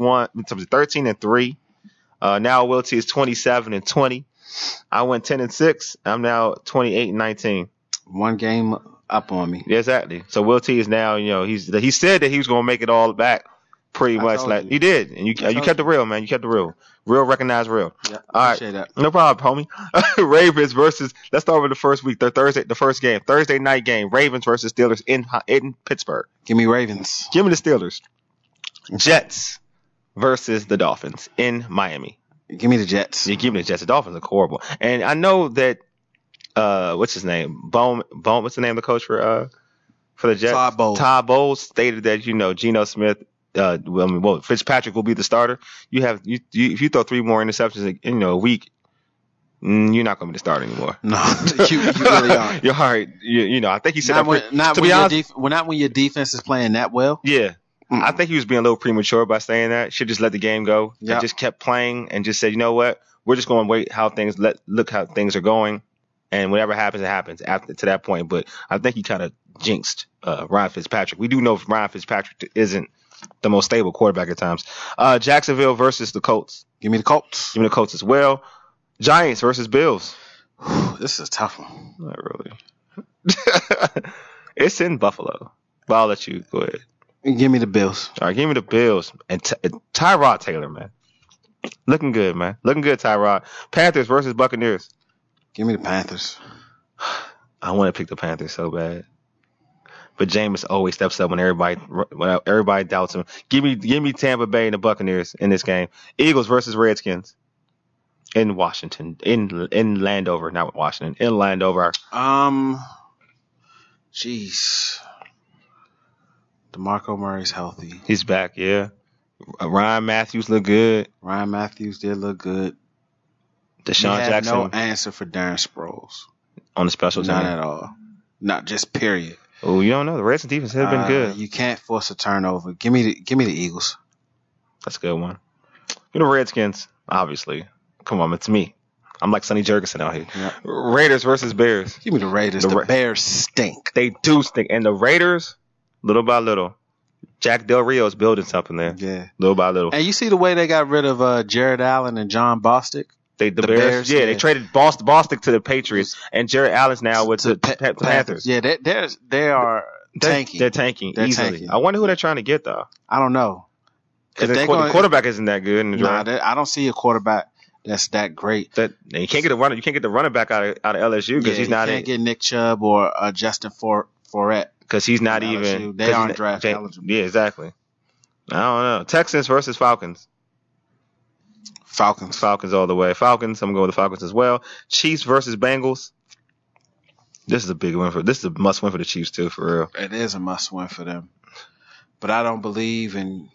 13-3. Now Will T is 27-20. I went 10-6. I'm now 28-19. One game up on me. Yeah, exactly. So Will T is now, he said that he was going to make it all back pretty much. Like he did. And you kept it real, man. You kept it real. Real recognized real. Yeah, all appreciate right. that. No problem, homie. Ravens versus, let's start with the first week. The first game. Thursday night game. Ravens versus Steelers in Pittsburgh. Give me Ravens. Give me the Steelers. Jets versus the Dolphins in Miami. Give me the Jets. You give me the Jets. The Dolphins are horrible. And I know that what's his name? Bone. What's the name of the coach for the Jets? Todd Bowles stated that Geno Smith. Fitzpatrick will be the starter. If you throw 3 more interceptions in a week, you're not going to be the starter anymore. No, you really aren't. You're hard. I think he said not when your defense is playing that well. Yeah. Mm-mm. I think he was being a little premature by saying that. Should just let the game go. Yep. And just kept playing and just said, you know what? We're just going to wait look how things are going. And whatever happens, it happens after to that point. But I think he kind of jinxed Ryan Fitzpatrick. We do know Ryan Fitzpatrick isn't the most stable quarterback at times. Jacksonville versus the Colts. Give me the Colts. Give me the Colts as well. Giants versus Bills. This is a tough one. Not really. It's in Buffalo. But I'll let you go ahead. Give me the Bills. All right, give me the Bills. And Tyrod Taylor, man. Looking good, man. Looking good, Tyrod. Panthers versus Buccaneers. Give me the Panthers. I want to pick the Panthers so bad. But Jameis always steps up when everybody doubts him. Give me Tampa Bay and the Buccaneers in this game. Eagles versus Redskins in Washington, in Landover, not Washington, in Landover. Jeez. DeMarco Murray's healthy. He's back, yeah. Ryan Matthews look good. Ryan Matthews did look good. Deshaun Jackson. No answer for Darren Sproles on the special team. Not at all. Not just period. Oh, you don't know. The Redskins defense has been good. You can't force a turnover. Give me the Eagles. That's a good one. You know, Redskins, obviously. Come on, it's me. I'm like Sonny Jurgensen out here. Yep. Raiders versus Bears. Give me the Raiders. The Bears stink. They do stink. And the Raiders, little by little, Jack Del Rio is building something there. Yeah. Little by little. And you see the way they got rid of Jared Allen and John Bostic? The Bears, they traded Bostic to the Patriots, and Jared Allen's now with the Panthers. Yeah, they are tanking. They're tanking easily. Tanking. I wonder who they're trying to get, though. I don't know. Because the quarterback isn't that good in the draft. I don't see a quarterback that's that great. You can't get a runner. You can't get the running back out of LSU because he's not. You can't get Nick Chubb or Justin Fournette because he's not even. They aren't draft eligible. Yeah, exactly. I don't know. Texans versus Falcons. Falcons. Falcons all the way. Falcons. I'm going to go with the Falcons as well. Chiefs versus Bengals. This is a big win this is a must win for the Chiefs too, for real. It is a must win for them. But I don't believe in.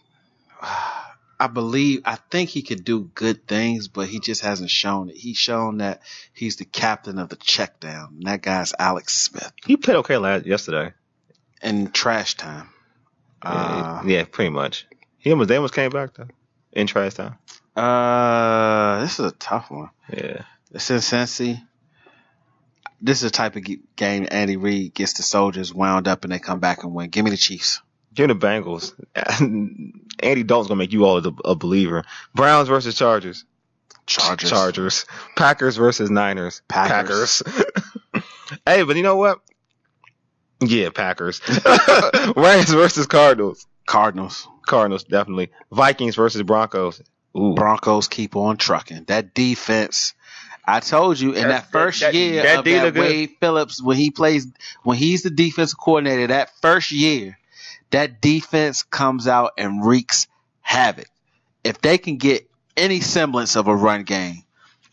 I think he could do good things, but he just hasn't shown it. He's shown that he's the captain of the check down. And that guy's Alex Smith. He played okay yesterday. In trash time. Yeah, pretty much. They almost came back though. In trash time. This is a tough one. Yeah. It's in Cincy. This is the type of game Andy Reid gets the soldiers wound up and they come back and win. Give me the Chiefs. Give me the Bengals. Andy Dalton's going to make you all a believer. Browns versus Chargers. Chargers. Packers versus Niners. Packers. Hey, but you know what? Yeah, Packers. Rams versus Cardinals. Cardinals, definitely. Vikings versus Broncos. Ooh. Broncos keep on trucking. That defense, I told you, in that first year of that Wade Phillips, when he's the defensive coordinator, that first year, that defense comes out and wreaks havoc. If they can get any semblance of a run game,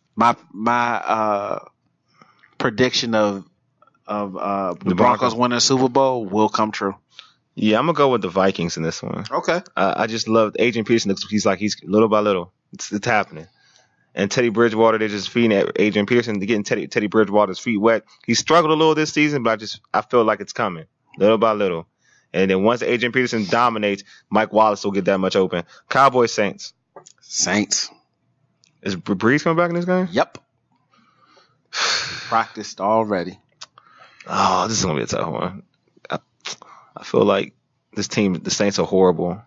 my prediction of the Broncos winning the Super Bowl will come true. Yeah, I'm gonna go with the Vikings in this one. Okay. I just love Adrian Peterson. He's little by little. It's happening. And Teddy Bridgewater, they're just feeding at Adrian Peterson. They're getting Teddy Bridgewater's feet wet. He struggled a little this season, but I feel like it's coming little by little. And then once Adrian Peterson dominates, Mike Wallace will get that much open. Cowboys, Saints. Is Breeze coming back in this game? Yep. Practiced already. Oh, this is gonna be a tough one. I feel like this team, the Saints, are horrible.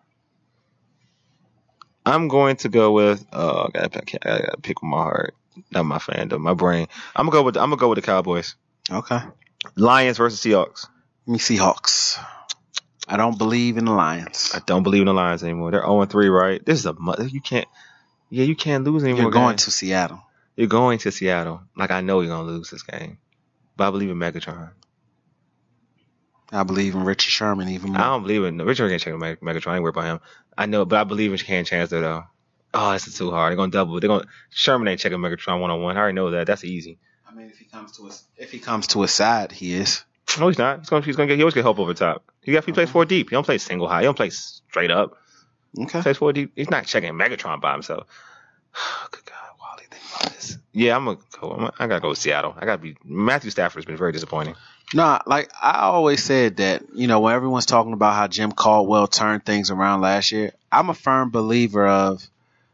I'm going to go with. I gotta pick with my heart, not my fandom, my brain. I'm gonna go with the Cowboys. Okay. Lions versus Seahawks. Give me Seahawks. I don't believe in the Lions. I don't believe in the Lions anymore. They're 0-3, right? This is you can't lose anymore. You're going to Seattle. You're going to Seattle. Like, I know you're gonna lose this game, but I believe in Megatron. I believe in Richie Sherman even more. I don't believe in Richard can't check Megatron. I ain't worried about him. I know, but I believe in Ken Chancellor though. Oh, this is too hard. They're gonna double. Sherman ain't checking Megatron 1-on-1. I already know that. That's easy. I mean, if he comes to his side, he is. No, he's not. He always get help over top. He plays 4 deep. He don't play single high. He don't play straight up. Okay. He plays 4 deep. He's not checking Megatron by himself. Good God, Wally, think about this. Yeah, I gotta go with Seattle. Matthew Stafford's been very disappointing. No, like I always said that, when everyone's talking about how Jim Caldwell turned things around last year, I'm a firm believer of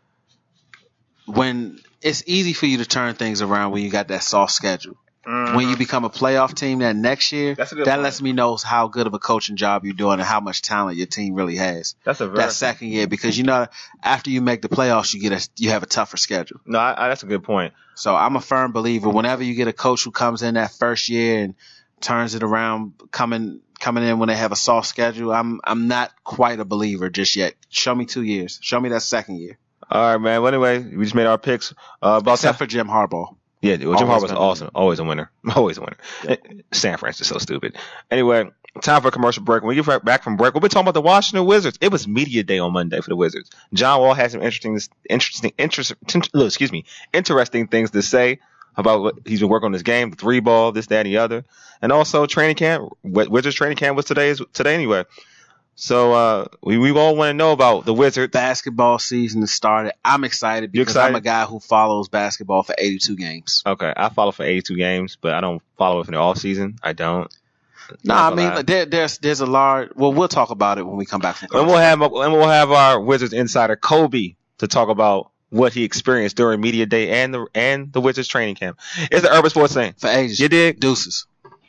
when it's easy for you to turn things around when you got that soft schedule. Mm-hmm. When you become a playoff team that next year, that lets me know how good of a coaching job you're doing and how much talent your team really has. That second year, because after you make the playoffs, you have a tougher schedule. No, that's a good point. So I'm a firm believer. Whenever you get a coach who comes in that first year and turns it around, coming in when they have a soft schedule, I'm not quite a believer just yet. Show me 2 years. Show me that second year. All right, man. Well, anyway, we just made our picks. Except for Jim Harbaugh. Yeah, Jim Harbaugh's awesome. Always a winner. Yeah. San Francisco's so stupid. Anyway, time for a commercial break. When we get back from break, we'll be talking about the Washington Wizards. It was media day on Monday for the Wizards. John Wall had some interesting things to say about what he's been working on his game, the 3-ball, this, that, and the other. And also training camp. Wizards training camp was today anyway. So we all want to know about the Wizards. Basketball season has started. I'm excited because I'm a guy who follows basketball for 82 games. Okay, I follow for 82 games, but I don't follow it for the off season. I don't. No, I mean there's a large. Well, we'll talk about it when we come back from. And we'll have our Wizards insider Kobe to talk about what he experienced during media day and the Wizards training camp. It's the Urban Sports Scene. For ages. You dig? Deuces.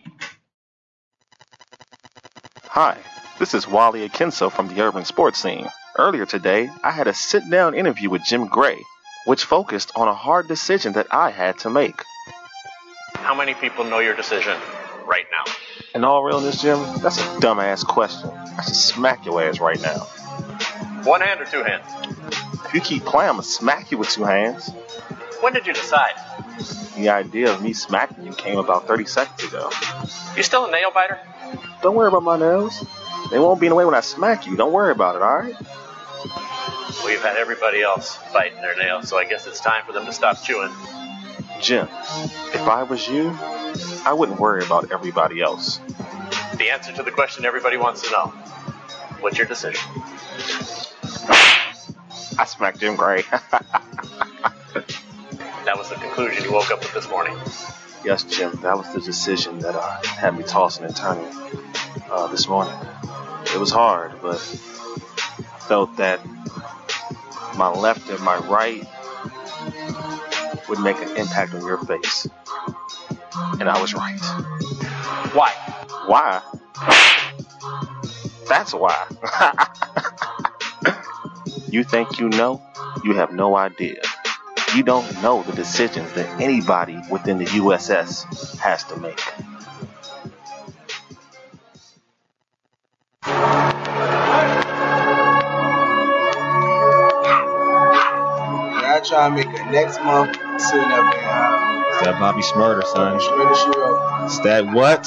Hi. This is Wally Akinso from the Urban Sports Scene. Earlier today, I had a sit-down interview with Jim Gray, which focused on a hard decision that I had to make. How many people know your decision right now? In all realness, Jim, that's a dumbass question. I should smack your ass right now. 1 hand or 2 hands? If you keep playing, I'm going to smack you with 2 hands. When did you decide? The idea of me smacking you came about 30 seconds ago. You still a nail biter? Don't worry about my nails. They won't be in the way when I smack you. Don't worry about it, all right? We've had everybody else biting their nails, so I guess it's time for them to stop chewing. Jim, if I was you, I wouldn't worry about everybody else. The answer to the question everybody wants to know. What's your decision? I smacked Jim Gray. That was the conclusion you woke up with this morning. Yes, Jim, that was the decision that had me tossing and turning this morning. It was hard, but I felt that my left and my right would make an impact on your face. And I was right. Why? Why? That's why. You think you know? You have no idea. You don't know the decisions that anybody within the USS has to make. I try to make it next month. Soon up there. It's that Bobby Shmurda, son. Shmurda, she wrote. It's that what?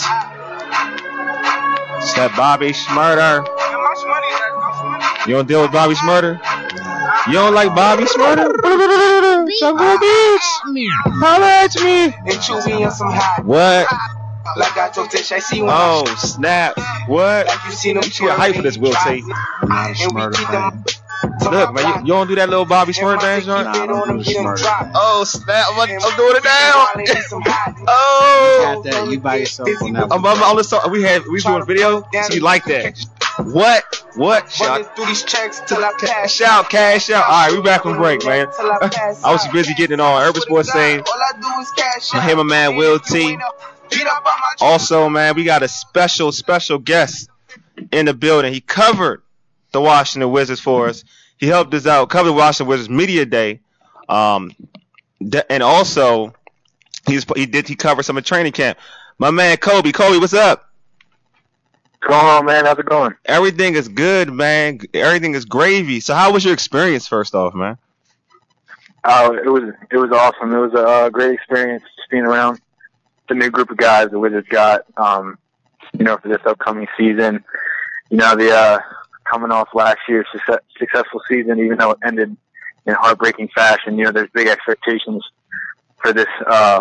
It's that Bobby Shmurda. You don't deal with Bobby Shmurda? You don't like Bobby Shmurda? Jungle Beach. Holla at me. What? Oh, snap. What? You hype for this, Will T. Look, man, you don't do that little Bobby Shmurda dance, joint? Nah, I don't do Shmurda. Oh, snap. I'm doing it now. Oh. You got that. You by yourself on that one. On the song, we doing a video, so you like that. What? Cash out. All right, we back from break, man. I was busy getting it on Urban Sports Scene. Him and man Will T. Also, man, we got a special guest in the building. He covered the Washington Wizards for us. He helped us out, covered the Washington Wizards Media Day, and also he covered some of training camp. My man Kobe, what's up? What's going on, man? How's it going? Everything is good, man. Everything is gravy. So, how was your experience, first off, man? Oh, it was awesome. It was a great experience just being around the new group of guys the Wizards got, for this upcoming season. The coming off last year's successful season, even though it ended in heartbreaking fashion, there's big expectations for this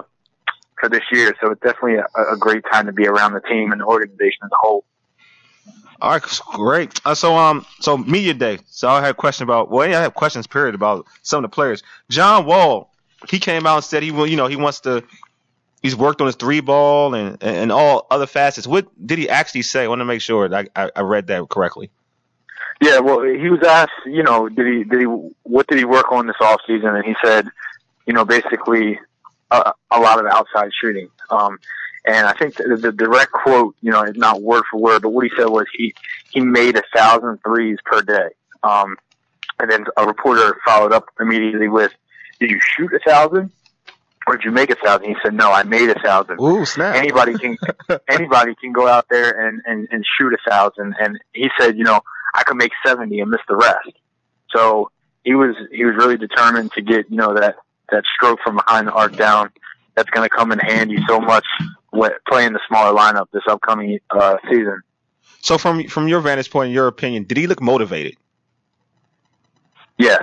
year. So it's definitely a great time to be around the team and the organization as a whole. All right, great. So Media Day. So I had a question I have questions, period, about some of the players. John Wall, he came out and said he's worked on his 3-ball and all other facets. What did he actually say? I want to make sure that I read that correctly. Yeah, well, he was asked, what did he work on this off season? And he said, basically a lot of outside shooting. And I think the direct quote, not word for word, but what he said was he made 1,000 threes per day. And then a reporter followed up immediately with, did you shoot 1,000 or did you make 1,000? He said, no, I made 1,000. Ooh, snap. Anybody can go out there and shoot 1,000. And he said, I could make 70 and miss the rest. So he was really determined to get, that stroke from behind the arc down. That's going to come in handy so much when playing the smaller lineup this upcoming season. So from your vantage point, in your opinion, did he look motivated? Yeah,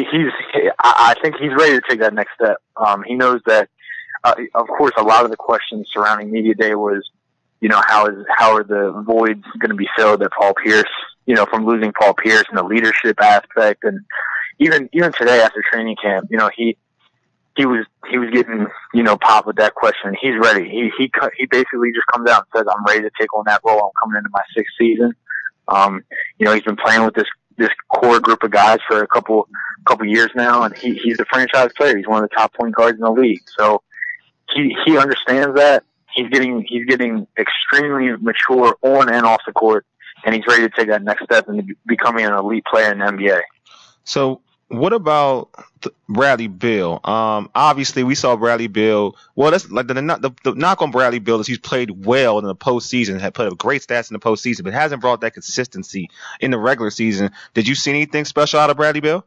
I think he's ready to take that next step. He knows that, of course, a lot of the questions surrounding Media Day was, how are the voids going to be filled at Paul Pierce, from losing Paul Pierce and the leadership aspect. And even today after training camp, he was getting, popped with that question. He's ready. He basically just comes out and says, I'm ready to take on that role. I'm coming into my 6th season. He's been playing with this core group of guys for a couple years now, and he's a franchise player. He's one of the top point guards in the league. So he understands that. He's getting extremely mature on and off the court, and he's ready to take that next step into becoming an elite player in the NBA. So what about Bradley Beal? Obviously, we saw Bradley Beal. Well, that's like the knock on Bradley Beal is he's played well in the postseason, had put up great stats in the postseason, but hasn't brought that consistency in the regular season. Did you see anything special out of Bradley Beal?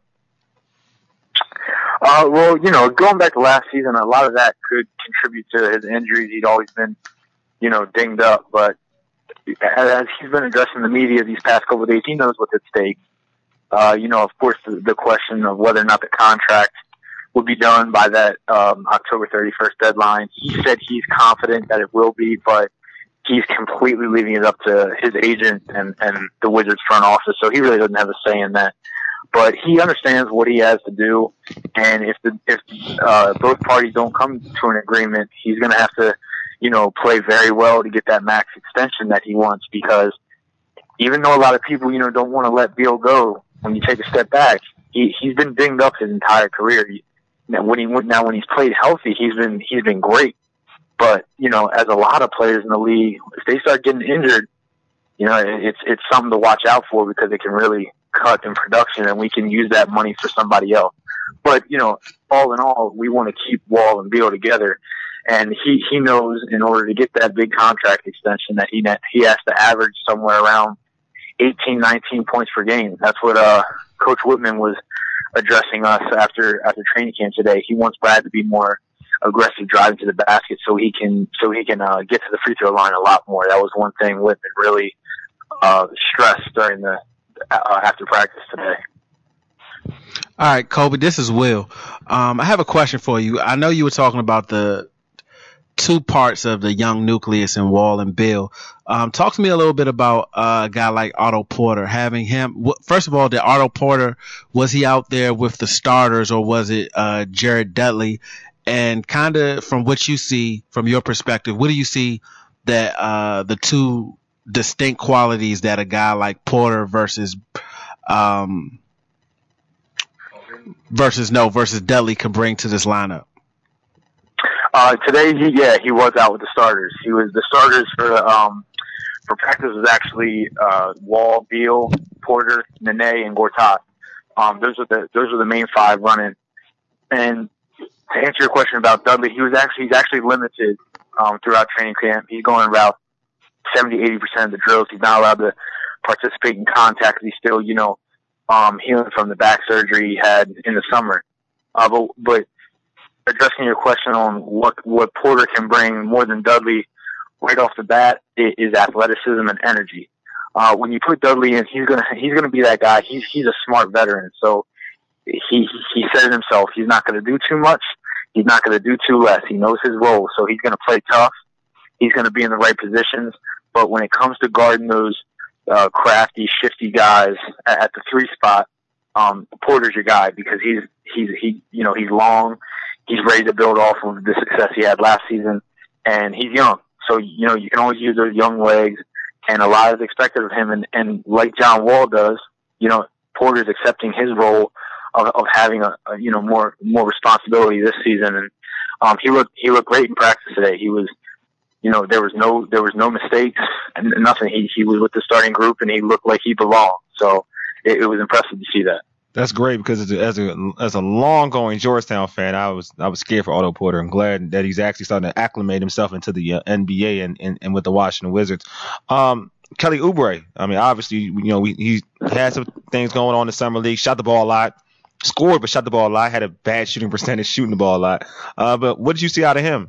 Well, going back to last season, a lot of that could contribute to his injuries. He'd always been, dinged up, but as he's been addressing the media these past couple of days, he knows what's at stake. Of course, the question of whether or not the contract would be done by that October 31st deadline. He said he's confident that it will be, but he's completely leaving it up to his agent and the Wizards front office, so he really doesn't have a say in that. But he understands what he has to do, and if both parties don't come to an agreement, he's going to have to, play very well to get that max extension that he wants, because even though a lot of people, don't want to let Beal go, when you take a step back, he's been dinged up his entire career. When he's played healthy, he's been great. But, as a lot of players in the league, if they start getting injured, it's something to watch out for, because it can really cut in production, and we can use that money for somebody else. But, all in all, we want to keep Wall and Beal together. And he knows in order to get that big contract extension that he has to average somewhere around 18, 19 points per game. That's what Coach Whitman was addressing us after training camp today. He wants Brad to be more aggressive driving to the basket so he can get to the free throw line a lot more. That was one thing Whitman really stressed during the after practice today. All right, Kobe, this is Will. I have a question for you. I know you were talking about the two parts of the young nucleus in Wall and Beal. Talk to me a little bit about a guy like Otto Porter. Having him, first of all, did Otto Porter, was he out there with the starters, or was it Jared Dudley? And kind of from what you see, from your perspective, what do you see that the two distinct qualities that a guy like Porter versus Dudley can bring to this lineup? Today, he was out with the starters. The starters for practice was actually Wall, Beal, Porter, Nene, and Gortat. Those are the main five running. And to answer your question about Dudley, he's actually limited throughout training camp. He's going about 70-80% of the drills. He's not allowed to participate in contact. He's still, healing from the back surgery he had in the summer. But addressing your question on what Porter can bring more than Dudley right off the bat is athleticism and energy. When you put Dudley in, he's gonna be that guy. He's a smart veteran, so he said it himself. He's not gonna do too much. He's not gonna do too less. He knows his role, so he's gonna play tough. He's gonna be in the right positions. But when it comes to guarding those crafty, shifty guys at the three spot, Porter's your guy, because he's long. He's ready to build off of the success he had last season, and he's young. So, you can always use those young legs, and a lot is expected of him. And like John Wall does, Porter's accepting his role of having more responsibility this season. And he looked great in practice today. He was, there was no mistakes and nothing. He was with the starting group, and he looked like he belonged. So it was impressive to see that. That's great, because as a long-going Georgetown fan, I was scared for Otto Porter. I'm glad that he's actually starting to acclimate himself into the NBA and with the Washington Wizards. Kelly Oubre, I mean, obviously, he had some things going on in the summer league. Shot the ball a lot, scored, but shot the ball a lot. Had a bad shooting percentage, shooting the ball a lot. But what did you see out of him?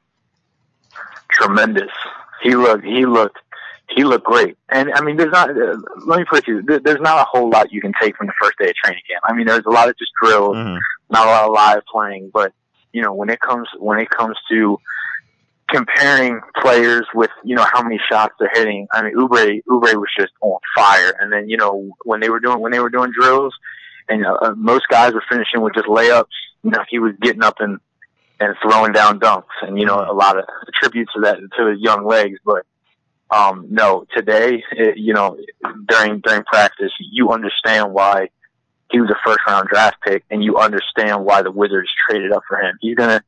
Tremendous. He looked great. And I mean, let me put it to you, there's not a whole lot you can take from the first day of training camp. I mean, there's a lot of just drills, not a lot of live playing, but when it comes to comparing players with, how many shots they're hitting, I mean, Oubre was just on fire. And then, when they were doing drills, and most guys were finishing with just layups, he was getting up and throwing down dunks, and a lot of tributes to that, to his young legs. But no, today, during practice, you understand why he was a first round draft pick, and you understand why the Wizards traded up for him. He's gonna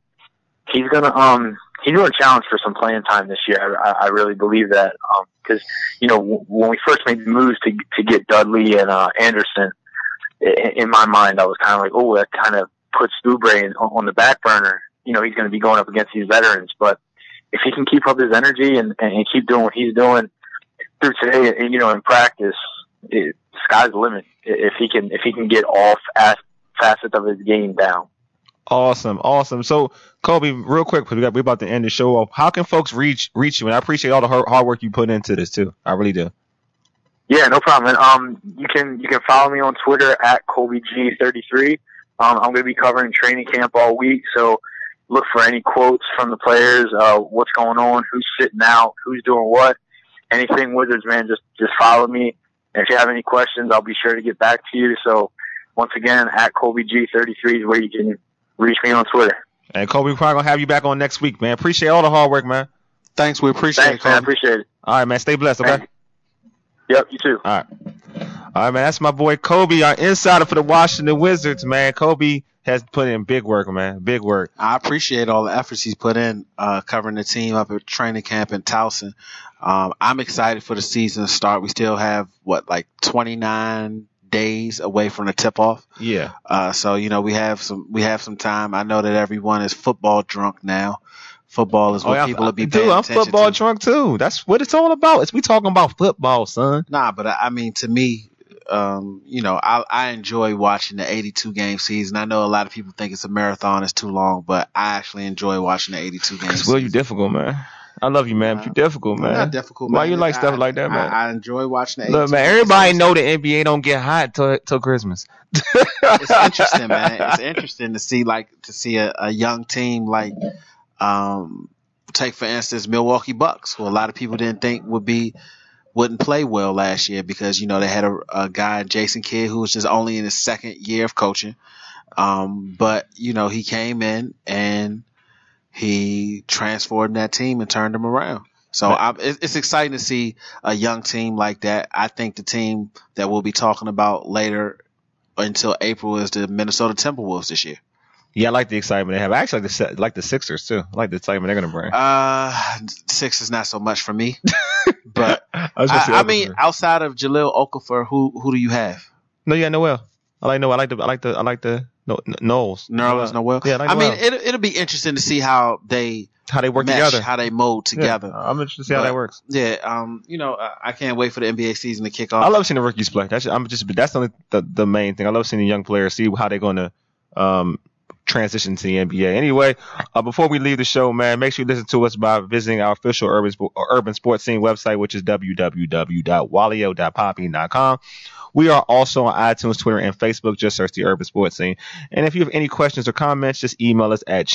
challenge for some playing time this year. I really believe that, because when we first made the moves to get Dudley and Anderson, in my mind, I was kind of like, oh, that kind of puts Oubre on the back burner. He's going to be going up against these veterans, but if he can keep up his energy and keep doing what he's doing through today, in practice, sky's the limit. If he can get all facets of his game down. Awesome. So, Kobe, real quick, we're about to end the show off. How can folks reach you? And I appreciate all the hard work you put into this too. I really do. Yeah, no problem. And you can follow me on Twitter at ColbyG33. I'm going to be covering training camp all week, so look for any quotes from the players, what's going on, who's sitting out, who's doing what, anything Wizards, man. Just follow me. And if you have any questions, I'll be sure to get back to you. So once again, at ColbyG33 is where you can reach me on Twitter. And Kobe, we're probably going to have you back on next week, man. Appreciate all the hard work, man. Thanks. We appreciate it, Kobe. Man. I appreciate it. All right, man. Stay blessed, okay? Yep, you too. All right, man. That's my boy Kobe, our insider for the Washington Wizards, man. Kobe has put in big work, man. Big work. I appreciate all the efforts he's put in covering the team up at training camp in Towson. I'm excited for the season to start. We still have, 29 days away from the tip-off. Yeah. So, we have some time. I know that everyone is football drunk now. Football is what people will be paying attention to. I'm football drunk, too. That's what it's all about. We talking about football, son. Nah, but I mean, to me, I enjoy watching the 82-game season. I know a lot of people think it's a marathon, it's too long, but I actually enjoy watching the 82-game season. Well, you're difficult, man. I love you, man. But you're difficult, man. I'm not difficult, man. Why you like stuff like that, man? I enjoy watching the 82 Look, man, everybody know the NBA don't get hot till Christmas. It's interesting, man. It's interesting to see a young team like take for instance Milwaukee Bucks, who a lot of people didn't think wouldn't play well last year because they had a guy, Jason Kidd, who was just only in his second year of coaching, but he came in and he transformed that team and turned them around. So it's exciting to see a young team like that. I think the team that we'll be talking about later until April is the Minnesota Timberwolves this year. Yeah, I like the excitement they have. I actually like the Sixers, too. I like the excitement they're going to bring. Sixers not so much for me. But, I mean, outside of Jahlil Okafor, who do you have? No, yeah, Noel. I like Noel. I like the Knowles. Noel. Yeah, I mean, it'll be interesting to see how they work mesh, together, how they mold together. Yeah, I'm interested to see how that works. Yeah, I can't wait for the NBA season to kick off. I love seeing the rookies play. That's only the main thing. I love seeing the young players see how they're going to transition to the NBA. Anyway, before we leave the show, man, make sure you listen to us by visiting our official urban sports scene website, which is www.walio.poppy.com. We are also on iTunes, Twitter, and Facebook. Just search the Urban Sports Scene. And if you have any questions or comments, just email us at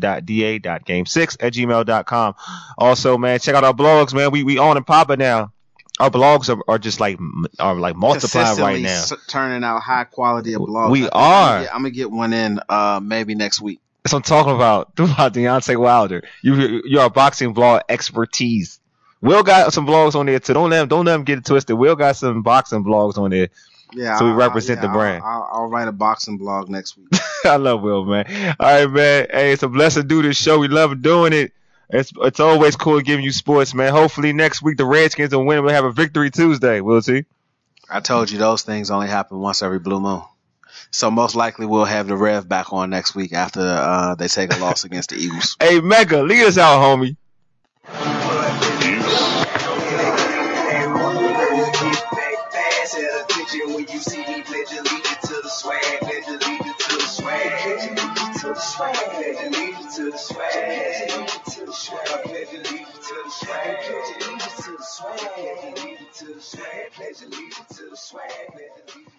change.da.game6@gmail.com. Also, man, check out our blogs, man. We on and popping now. Our blogs are just like multiplying right now. Turning out high quality of blogs. We are. I'm gonna get one in maybe next week. That's what I'm talking about. Deontay Wilder. You're a boxing blog expertise. Will got some blogs on there too. Don't let them get it twisted. Will got some boxing blogs on there. Yeah. So we represent the brand. I'll write a boxing blog next week. I love Will, man. All right, man. Hey, it's a blessing to do this show. We love doing it. It's always cool giving you sports, man. Hopefully next week the Redskins will win and we'll have a Victory Tuesday. We'll see. I told you those things only happen once every blue moon. So most likely we'll have the Rev back on next week after they take a loss against the Eagles. Hey, Mecca, lead us out, homie. Pledge allegiance to the swag.